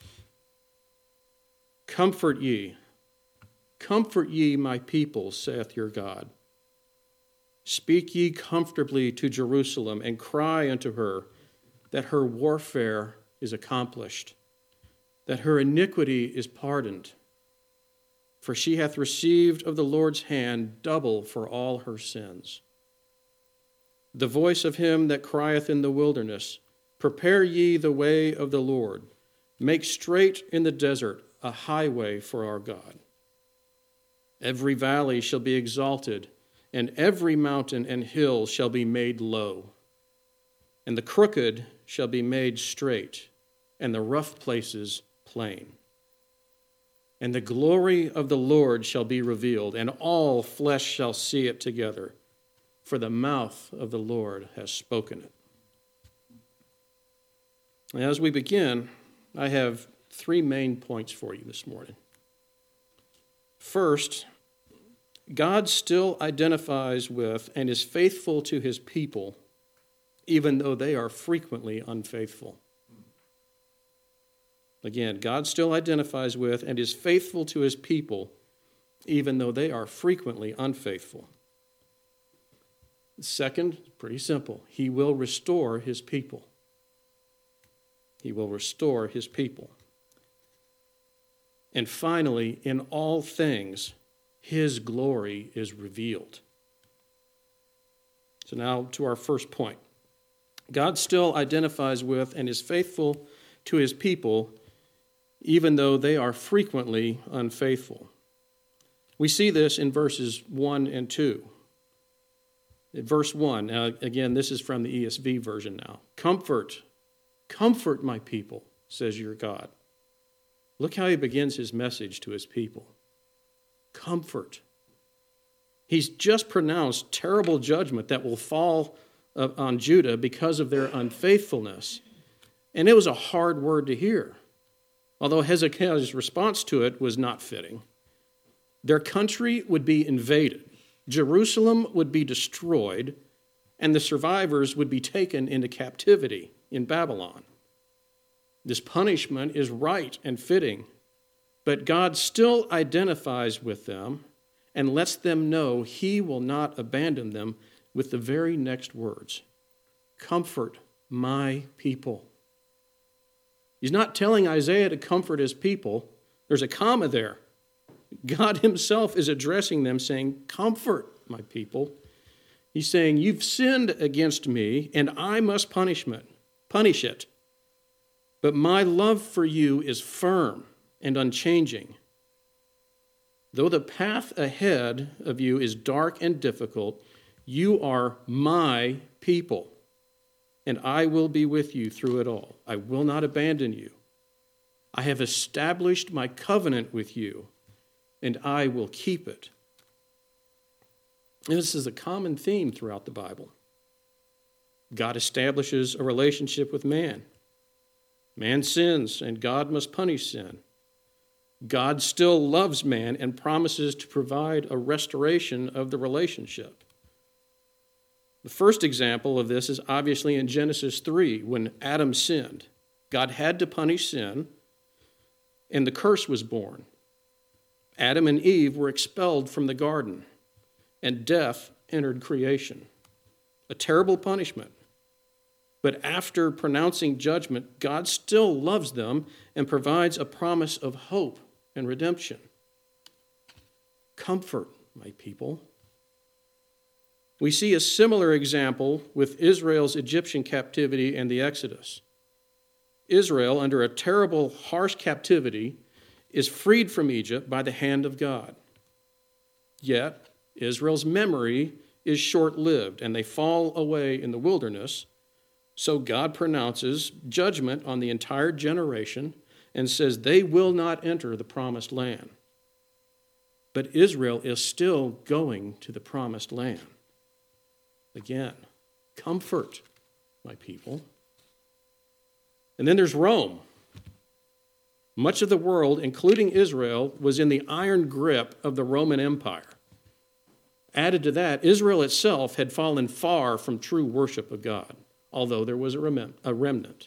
Comfort ye, my people, saith your God. Speak ye comfortably to Jerusalem, and cry unto her that her warfare is accomplished, that her iniquity is pardoned. For she hath received of the Lord's hand double for all her sins. The voice of him that crieth in the wilderness, prepare ye the way of the Lord, make straight in the desert a highway for our God. Every valley shall be exalted, and every mountain and hill shall be made low. And the crooked shall be made straight, and the rough places plain. And the glory of the Lord shall be revealed, and all flesh shall see it together, for the mouth of the Lord has spoken it. And as we begin, I have 3 main points for you this morning. First, God still identifies with and is faithful to his people, even though they are frequently unfaithful. Again, God still identifies with and is faithful to his people, even though they are frequently unfaithful. Second, pretty simple. He will restore his people. He will restore his people. And finally, in all things, his glory is revealed. So now to our first point. God still identifies with and is faithful to his people, even though they are frequently unfaithful. We see this in verses 1 and 2. In verse 1, again, this is from the ESV version now. Comfort my people, says your God. Look how he begins his message to his people. Comfort. He's just pronounced terrible judgment that will fall on Judah because of their unfaithfulness. And it was a hard word to hear, although Hezekiah's response to it was not fitting. Their country would be invaded, Jerusalem would be destroyed, and the survivors would be taken into captivity in Babylon. This punishment is right and fitting, but God still identifies with them and lets them know he will not abandon them with the very next words. Comfort my people. He's not telling Isaiah to comfort his people. There's a comma there. God himself is addressing them saying, comfort my people. He's saying, you've sinned against me, and I must punish it. But my love for you is firm and unchanging. Though the path ahead of you is dark and difficult, you are my people, and I will be with you through it all. I will not abandon you. I have established my covenant with you, and I will keep it. And this is a common theme throughout the Bible. God establishes a relationship with man. Man sins, and God must punish sin. God still loves man and promises to provide a restoration of the relationship. The first example of this is obviously in Genesis 3, when Adam sinned. God had to punish sin, and the curse was born. Adam and Eve were expelled from the garden, and death entered creation. A terrible punishment. But after pronouncing judgment, God still loves them and provides a promise of hope and redemption. Comfort, my people. We see a similar example with Israel's Egyptian captivity and the Exodus. Israel, under a terrible, harsh captivity, is freed from Egypt by the hand of God. Yet, Israel's memory is short-lived, and they fall away in the wilderness. So God pronounces judgment on the entire generation and says they will not enter the promised land. But Israel is still going to the promised land. Again, comfort, my people. And then there's Rome. Much of the world, including Israel, was in the iron grip of the Roman Empire. Added to that, Israel itself had fallen far from true worship of God, although there was a remnant.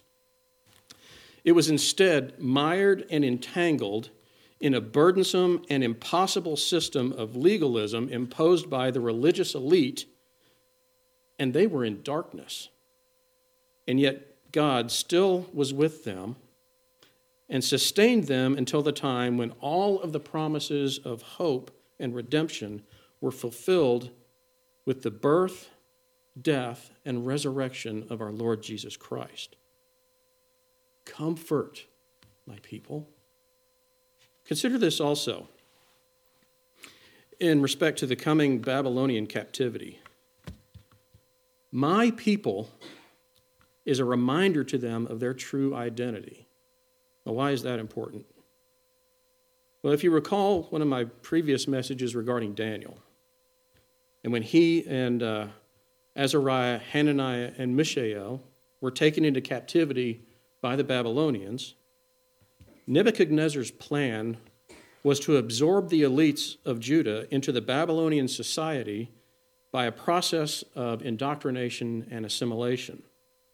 It was instead mired and entangled in a burdensome and impossible system of legalism imposed by the religious elite, and they were in darkness. And yet God still was with them and sustained them until the time when all of the promises of hope and redemption were fulfilled with the birth, death, and resurrection of our Lord Jesus Christ. Comfort, my people. Consider this also in respect to the coming Babylonian captivity. My people is a reminder to them of their true identity. Now, why is that important? Well, if you recall one of my previous messages regarding Daniel, and when he and Azariah, Hananiah, and Mishael were taken into captivity by the Babylonians, Nebuchadnezzar's plan was to absorb the elites of Judah into the Babylonian society by a process of indoctrination and assimilation.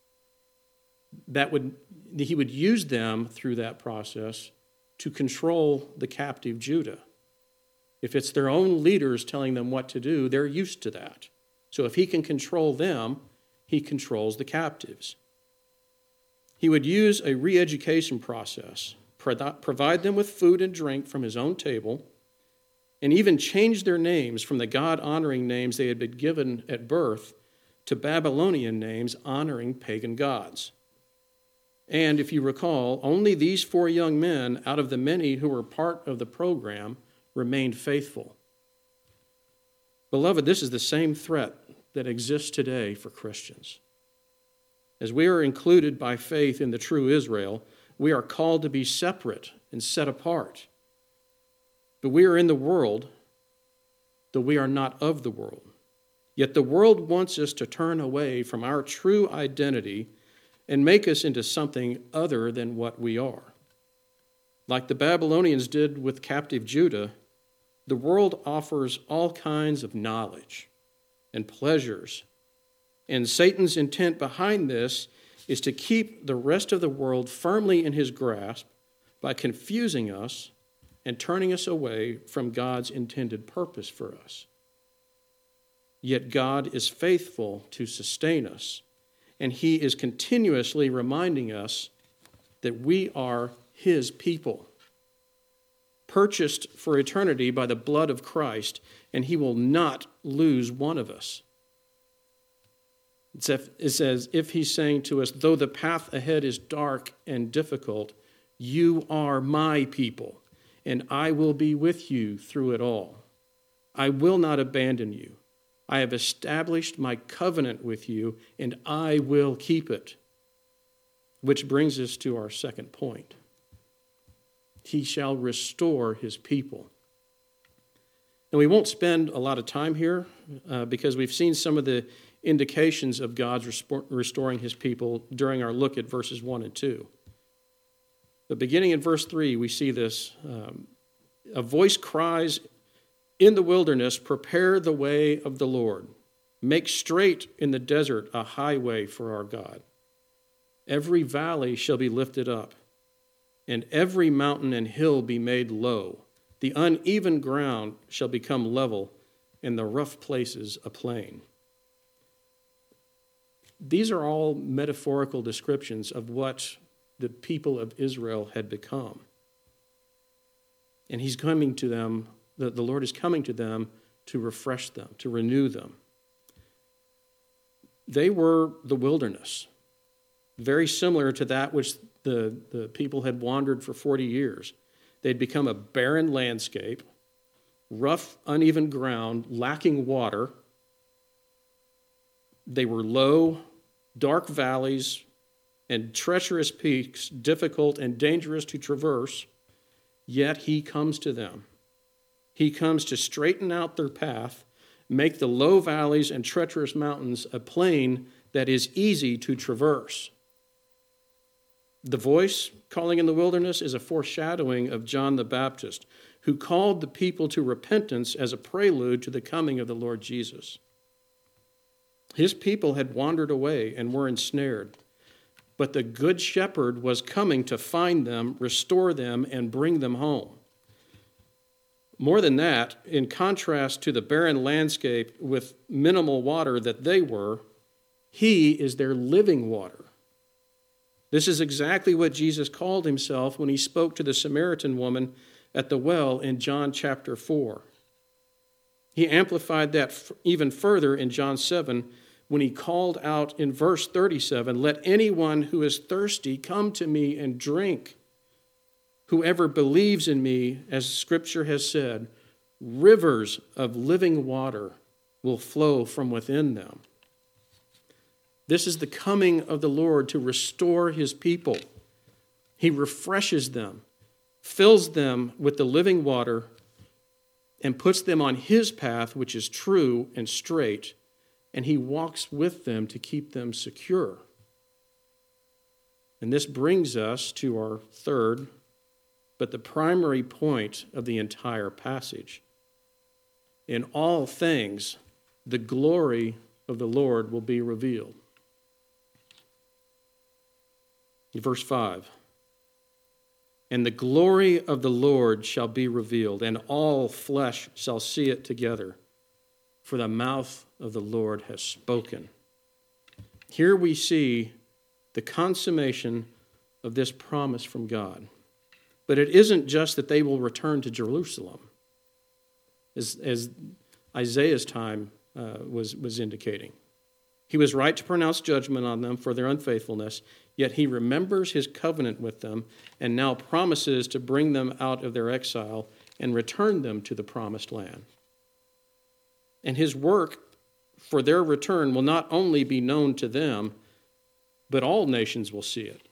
He would use them through that process to control the captive Judah. If it's their own leaders telling them what to do, they're used to that. So if he can control them, he controls the captives. He would use a re-education process, provide them with food and drink from his own table, and even change their names from the God-honoring names they had been given at birth to Babylonian names honoring pagan gods. And if you recall, only these 4 young men out of the many who were part of the program remained faithful. Beloved, this is the same threat that exists today for Christians. As we are included by faith in the true Israel, we are called to be separate and set apart. But we are in the world, though we are not of the world. Yet the world wants us to turn away from our true identity and make us into something other than what we are. Like the Babylonians did with captive Judah, the world offers all kinds of knowledge and pleasures. And Satan's intent behind this is to keep the rest of the world firmly in his grasp by confusing us and turning us away from God's intended purpose for us. Yet God is faithful to sustain us, and he is continuously reminding us that we are his people. purchased for eternity by the blood of Christ, and he will not lose one of us. It's as if he's saying to us, though the path ahead is dark and difficult, you are my people, and I will be with you through it all. I will not abandon you. I have established my covenant with you, and I will keep it. Which brings us to our second point. He shall restore his people. And we won't spend a lot of time here because we've seen some of the indications of God's restoring his people during our look at verses 1 and 2. But beginning in verse 3, we see this. A voice cries in the wilderness, prepare the way of the Lord. Make straight in the desert a highway for our God. Every valley shall be lifted up, and every mountain and hill be made low. The uneven ground shall become level, and the rough places a plain. These are all metaphorical descriptions of what the people of Israel had become. And he's coming to them, the Lord is coming to them to refresh them, to renew them. They were the wilderness, very similar to that which the people had wandered for 40 years. They'd become a barren landscape, rough, uneven ground, lacking water. They were low, dark valleys and treacherous peaks, difficult and dangerous to traverse, yet he comes to them. He comes to straighten out their path, make the low valleys and treacherous mountains a plain that is easy to traverse. The voice calling in the wilderness is a foreshadowing of John the Baptist, who called the people to repentance as a prelude to the coming of the Lord Jesus. His people had wandered away and were ensnared, but the Good Shepherd was coming to find them, restore them, and bring them home. More than that, in contrast to the barren landscape with minimal water that they were, he is their living water. This is exactly what Jesus called himself when he spoke to the Samaritan woman at the well in John chapter 4. He amplified that even further in John 7 when he called out in verse 37, let anyone who is thirsty come to me and drink. Whoever believes in me, as Scripture has said, rivers of living water will flow from within them. This is the coming of the Lord to restore his people. He refreshes them, fills them with the living water, and puts them on his path, which is true and straight, and he walks with them to keep them secure. And this brings us to our third, but the primary point of the entire passage. In all things, the glory of the Lord will be revealed. Verse 5, and the glory of the Lord shall be revealed, and all flesh shall see it together, for the mouth of the Lord has spoken. Here we see the consummation of this promise from God. But it isn't just that they will return to Jerusalem, as Isaiah's time was indicating. He was right to pronounce judgment on them for their unfaithfulness, yet he remembers his covenant with them and now promises to bring them out of their exile and return them to the promised land. And his work for their return will not only be known to them, but all nations will see it.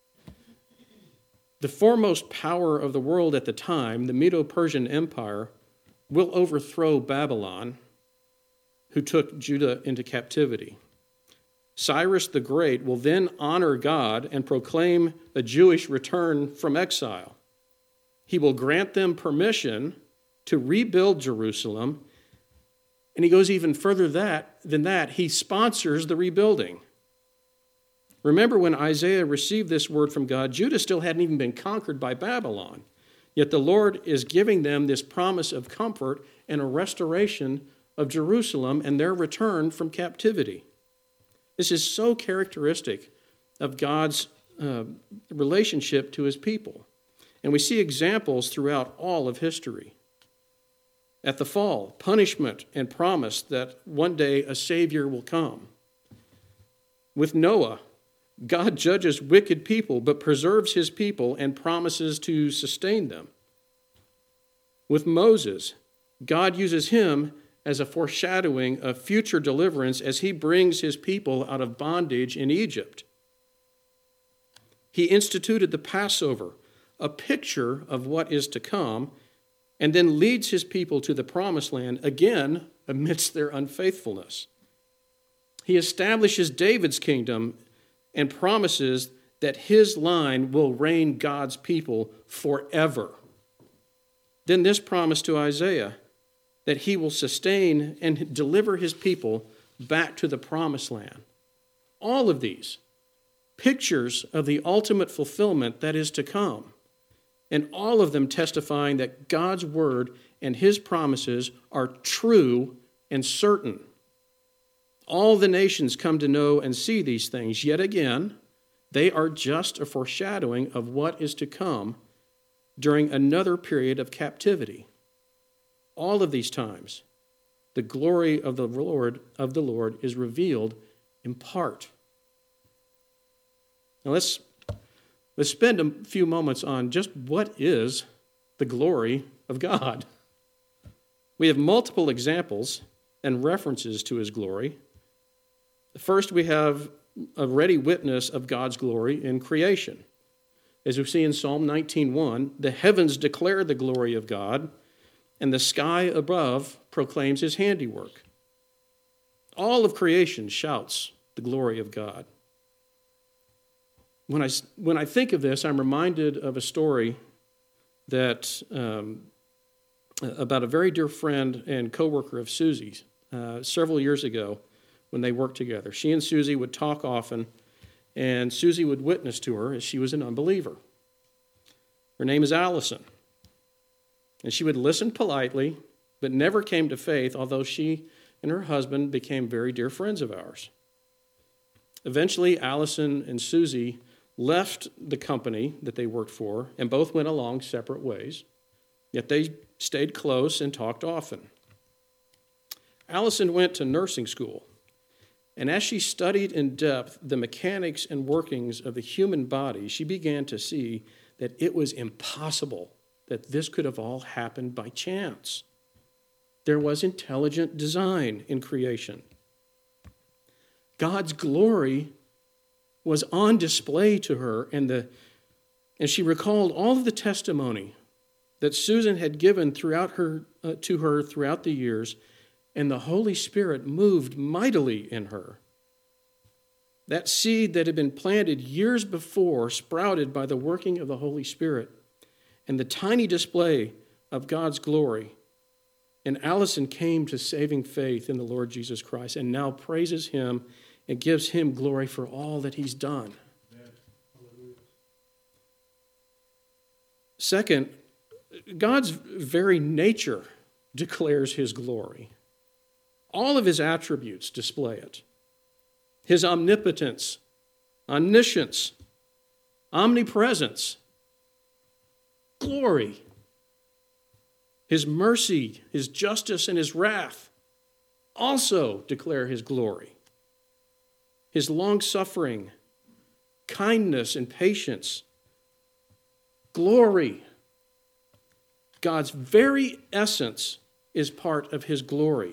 The foremost power of the world at the time, the Medo-Persian Empire, will overthrow Babylon, who took Judah into captivity. Cyrus the Great will then honor God and proclaim a Jewish return from exile. He will grant them permission to rebuild Jerusalem, and he goes even further than that. He sponsors the rebuilding. Remember when Isaiah received this word from God, Judah still hadn't even been conquered by Babylon. Yet the Lord is giving them this promise of comfort and a restoration of Jerusalem and their return from captivity. This is so characteristic of God's relationship to his people. And we see examples throughout all of history. At the fall, punishment and promise that one day a Savior will come. With Noah, God judges wicked people but preserves his people and promises to sustain them. With Moses, God uses him as a foreshadowing of future deliverance as he brings his people out of bondage in Egypt. He instituted the Passover, a picture of what is to come, and then leads his people to the promised land, again amidst their unfaithfulness. He establishes David's kingdom and promises that his line will reign God's people forever. Then this promise to Isaiah, that he will sustain and deliver his people back to the promised land. All of these pictures of the ultimate fulfillment that is to come, and all of them testifying that God's word and his promises are true and certain. All the nations come to know and see these things. Yet again, they are just a foreshadowing of what is to come during another period of captivity. All of these times, the glory of the Lord is revealed in part. Now let's spend a few moments on just what is the glory of God. We have multiple examples and references to his glory. First, we have a ready witness of God's glory in creation. As we see in Psalm 19:1, the heavens declare the glory of God, and the sky above proclaims his handiwork. All of creation shouts the glory of God. When I think of this, I'm reminded of a story that about a very dear friend and co-worker of Susie's several years ago when they worked together. She and Susie would talk often, and Susie would witness to her as she was an unbeliever. Her name is Allison. And she would listen politely, but never came to faith, although she and her husband became very dear friends of ours. Eventually, Allison and Susie left the company that they worked for, and both went along separate ways, yet they stayed close and talked often. Allison went to nursing school, and as she studied in depth the mechanics and workings of the human body, she began to see that it was impossible that this could have all happened by chance. There was intelligent design in creation. God's glory was on display to her, and she recalled all of the testimony that Susan had given to her throughout the years, and the Holy Spirit moved mightily in her. That seed that had been planted years before sprouted by the working of the Holy Spirit and the tiny display of God's glory. And Allison came to saving faith in the Lord Jesus Christ and now praises him and gives him glory for all that he's done. Second, God's very nature declares his glory. All of his attributes display it. His omnipotence, omniscience, omnipresence, glory, his mercy, his justice, and his wrath also declare his glory. His long-suffering, kindness, and patience, glory. God's very essence is part of his glory.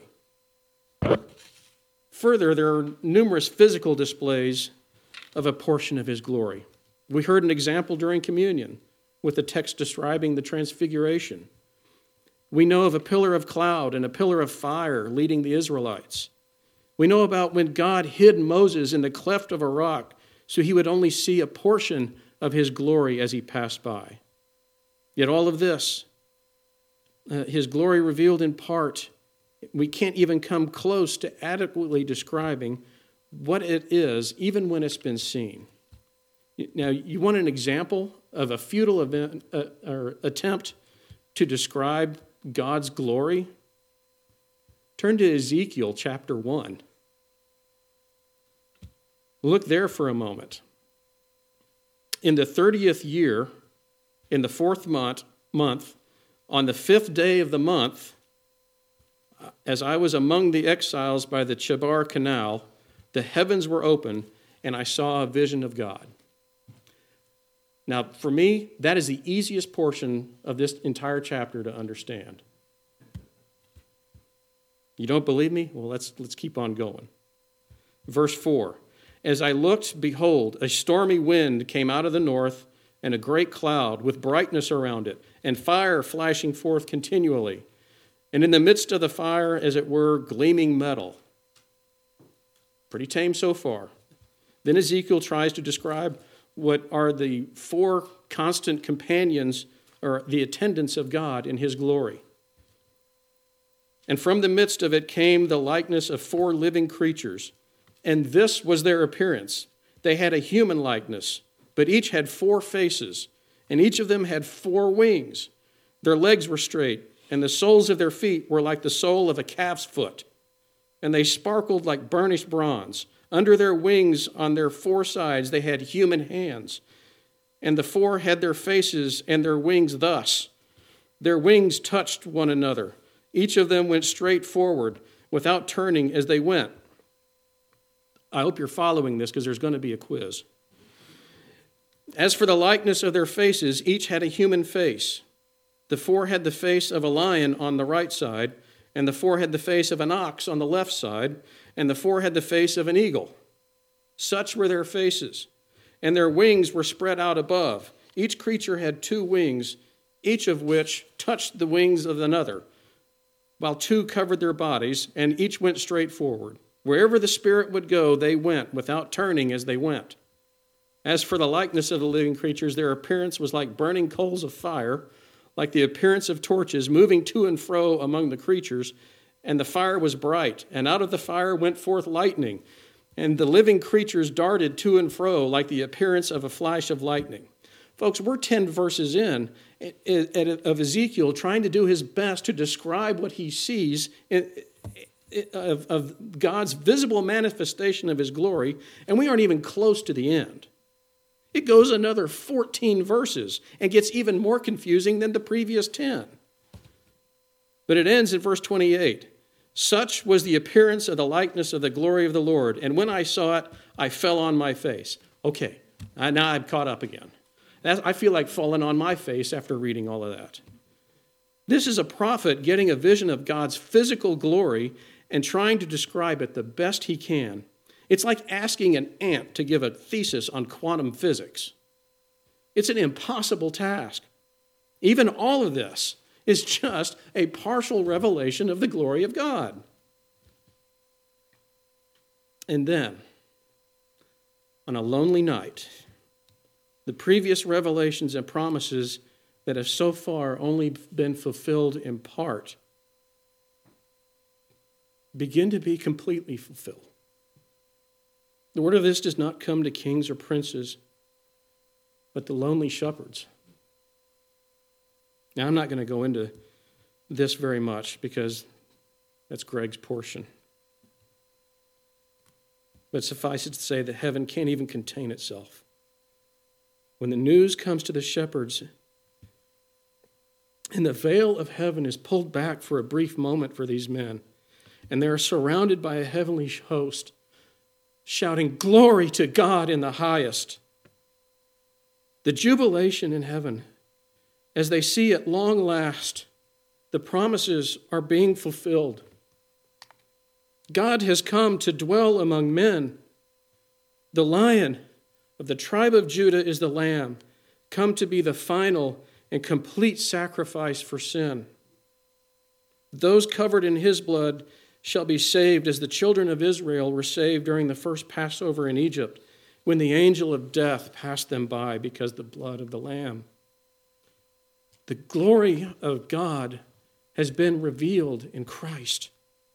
Further, there are numerous physical displays of a portion of his glory. We heard an example during communion with the text describing the transfiguration. We know of a pillar of cloud and a pillar of fire leading the Israelites. We know about when God hid Moses in the cleft of a rock so he would only see a portion of his glory as he passed by. Yet all of this, his glory revealed in part, we can't even come close to adequately describing what it is, even when it's been seen. Now, you want an example of a futile attempt to describe God's glory? Turn to Ezekiel chapter 1. Look there for a moment. In the 30th year in the fourth month, on the 5th day of the month, as I was among the exiles by the Chebar Canal, the heavens were open, and I saw a vision of God. Now, for me, that is the easiest portion of this entire chapter to understand. You don't believe me? Well, let's keep on going. Verse 4, as I looked, behold, a stormy wind came out of the north, and a great cloud with brightness around it, and fire flashing forth continually. And in the midst of the fire, as it were, gleaming metal. Pretty tame so far. Then Ezekiel tries to describe what are the 4 constant companions, or the attendants of God in his glory. And from the midst of it came the likeness of 4 living creatures, and this was their appearance. They had a human likeness, but each had 4 faces, and each of them had 4 wings. Their legs were straight, and the soles of their feet were like the sole of a calf's foot, and they sparkled like burnished bronze. Under their wings on their 4 sides they had human hands, and the 4 had their faces and their wings thus. Their wings touched one another. Each of them went straight forward without turning as they went. I hope you're following this because there's going to be a quiz. As for the likeness of their faces, each had a human face. The 4 had the face of a lion on the right side, and the 4 had the face of an ox on the left side, and the 4 had the face of an eagle. Such were their faces, and their wings were spread out above. Each creature had 2 wings, each of which touched the wings of another, while 2 covered their bodies, and each went straight forward. Wherever the Spirit would go, they went, without turning as they went. As for the likeness of the living creatures, their appearance was like burning coals of fire, like the appearance of torches, moving to and fro among the creatures. And the fire was bright, and out of the fire went forth lightning. And the living creatures darted to and fro like the appearance of a flash of lightning. Folks, we're 10 verses in of Ezekiel trying to do his best to describe what he sees of God's visible manifestation of his glory, and we aren't even close to the end. It goes another 14 verses and gets even more confusing than the previous 10. But it ends in verse 28. Such was the appearance of the likeness of the glory of the Lord, and when I saw it, I fell on my face. Okay, now I'm caught up again. I feel like falling on my face after reading all of that. This is a prophet getting a vision of God's physical glory and trying to describe it the best he can. It's like asking an ant to give a thesis on quantum physics. It's an impossible task. Even all of this is just a partial revelation of the glory of God. And then, on a lonely night, the previous revelations and promises that have so far only been fulfilled in part begin to be completely fulfilled. The word of this does not come to kings or princes, but the lonely shepherds. Now, I'm not going to go into this very much because that's Greg's portion. But suffice it to say that heaven can't even contain itself. When the news comes to the shepherds, and the veil of heaven is pulled back for a brief moment for these men, and they are surrounded by a heavenly host, shouting, "Glory to God in the highest." The jubilation in heaven, as they see at long last, the promises are being fulfilled. God has come to dwell among men. The Lion of the tribe of Judah is the Lamb, come to be the final and complete sacrifice for sin. Those covered in his blood shall be saved as the children of Israel were saved during the first Passover in Egypt, when the angel of death passed them by because of the blood of the Lamb. The glory of God has been revealed in Christ.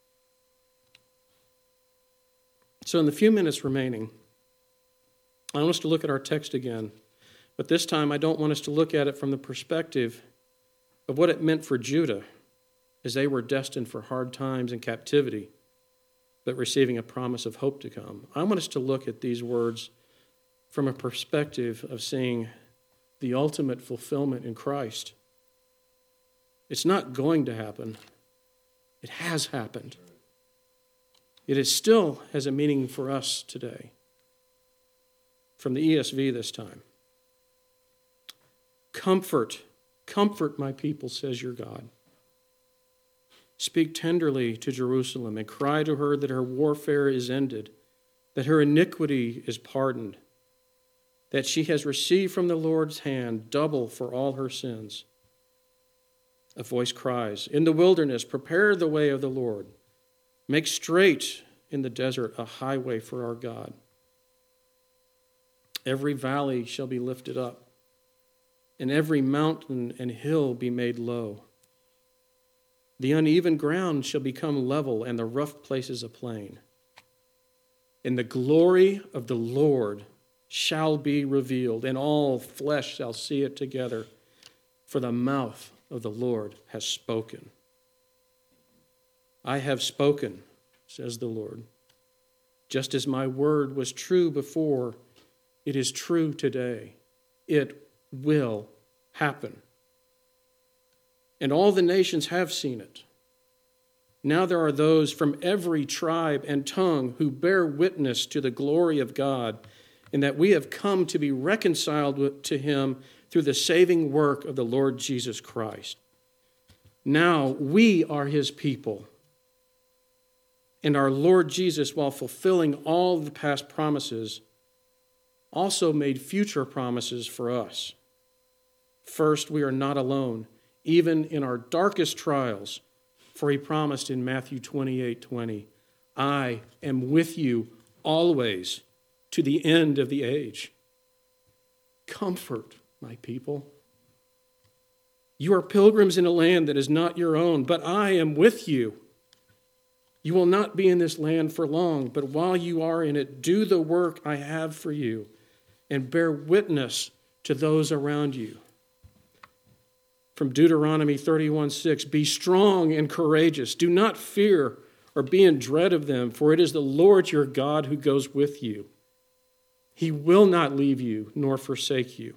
So in the few minutes remaining, I want us to look at our text again. But this time I don't want us to look at it from the perspective of what it meant for Judah as they were destined for hard times and captivity, but receiving a promise of hope to come. I want us to look at these words from a perspective of seeing the ultimate fulfillment in Christ. It's not going to happen. It has happened. It still has a meaning for us today. From the ESV this time. Comfort my people, says your God. Speak tenderly to Jerusalem and cry to her that her warfare is ended, that her iniquity is pardoned, that she has received from the Lord's hand double for all her sins. A voice cries, in the wilderness, prepare the way of the Lord. Make straight in the desert a highway for our God. Every valley shall be lifted up, and every mountain and hill be made low. The uneven ground shall become level, and the rough places a plain. And the glory of the Lord shall be revealed, and all flesh shall see it together, for the mouth of the Lord has spoken. I have spoken, says the Lord. Just as my word was true before, it is true today. It will happen. And all the nations have seen it. Now there are those from every tribe and tongue who bear witness to the glory of God, and that we have come to be reconciled to him through the saving work of the Lord Jesus Christ. Now we are his people. And our Lord Jesus, while fulfilling all the past promises, also made future promises for us. First, we are not alone, even in our darkest trials, for he promised in Matthew 28:20, I am with you always to the end of the age. Comfort, my people. You are pilgrims in a land that is not your own, but I am with you. You will not be in this land for long, but while you are in it, do the work I have for you and bear witness to those around you. From Deuteronomy 31:6, be strong and courageous. Do not fear or be in dread of them, for it is the Lord your God who goes with you. He will not leave you nor forsake you.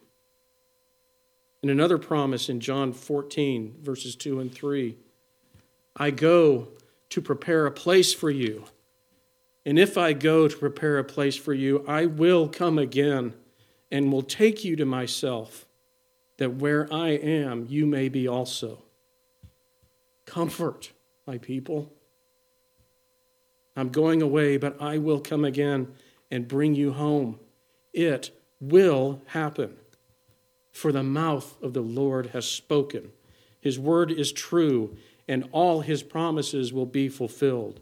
And another promise in John 14, verses 2 and 3, I go to prepare a place for you. And if I go to prepare a place for you, I will come again and will take you to myself, that where I am, you may be also. Comfort, my people. I'm going away, but I will come again and bring you home. It will happen, for the mouth of the Lord has spoken. His word is true, and all his promises will be fulfilled.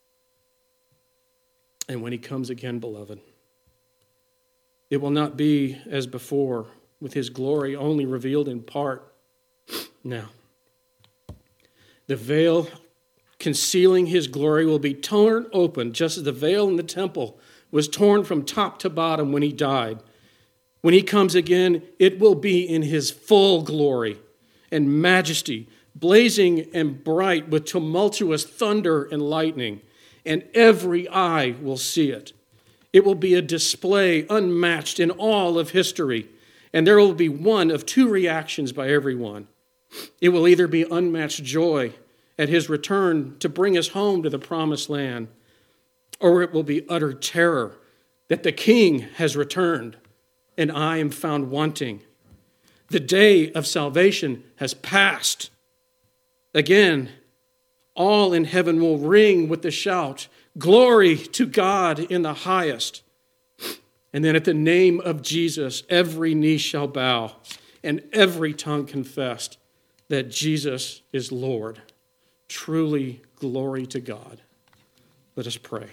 And when he comes again, beloved, it will not be as before, with his glory only revealed in part. Now, the veil concealing his glory will be torn open, just as the veil in the temple was torn from top to bottom when he died. When he comes again, it will be in his full glory and majesty, blazing and bright with tumultuous thunder and lightning, and every eye will see it. It will be a display unmatched in all of history, and there will be one of two reactions by everyone. It will either be unmatched joy at his return to bring us home to the promised land, or it will be utter terror that the King has returned and I am found wanting. The day of salvation has passed. Again, all in heaven will ring with the shout, glory to God in the highest. And then at the name of Jesus, every knee shall bow and every tongue confess that Jesus is Lord. Truly, glory to God. Let us pray.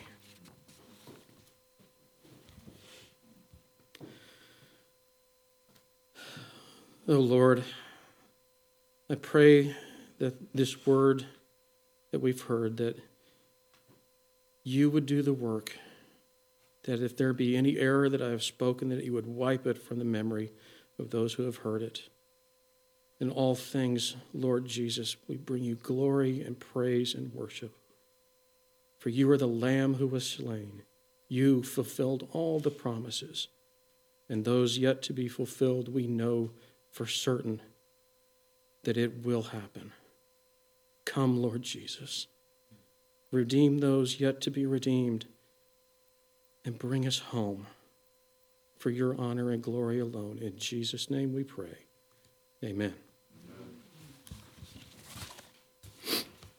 Oh Lord, I pray that this word that we've heard, that you would do the work, that if there be any error that I have spoken, that you would wipe it from the memory of those who have heard it. In all things, Lord Jesus, we bring you glory and praise and worship. For you are the Lamb who was slain. You fulfilled all the promises. and those yet to be fulfilled, we know for certain that it will happen. Come, Lord Jesus. Redeem those yet to be redeemed, and bring us home for your honor and glory alone. In Jesus' name we pray. Amen.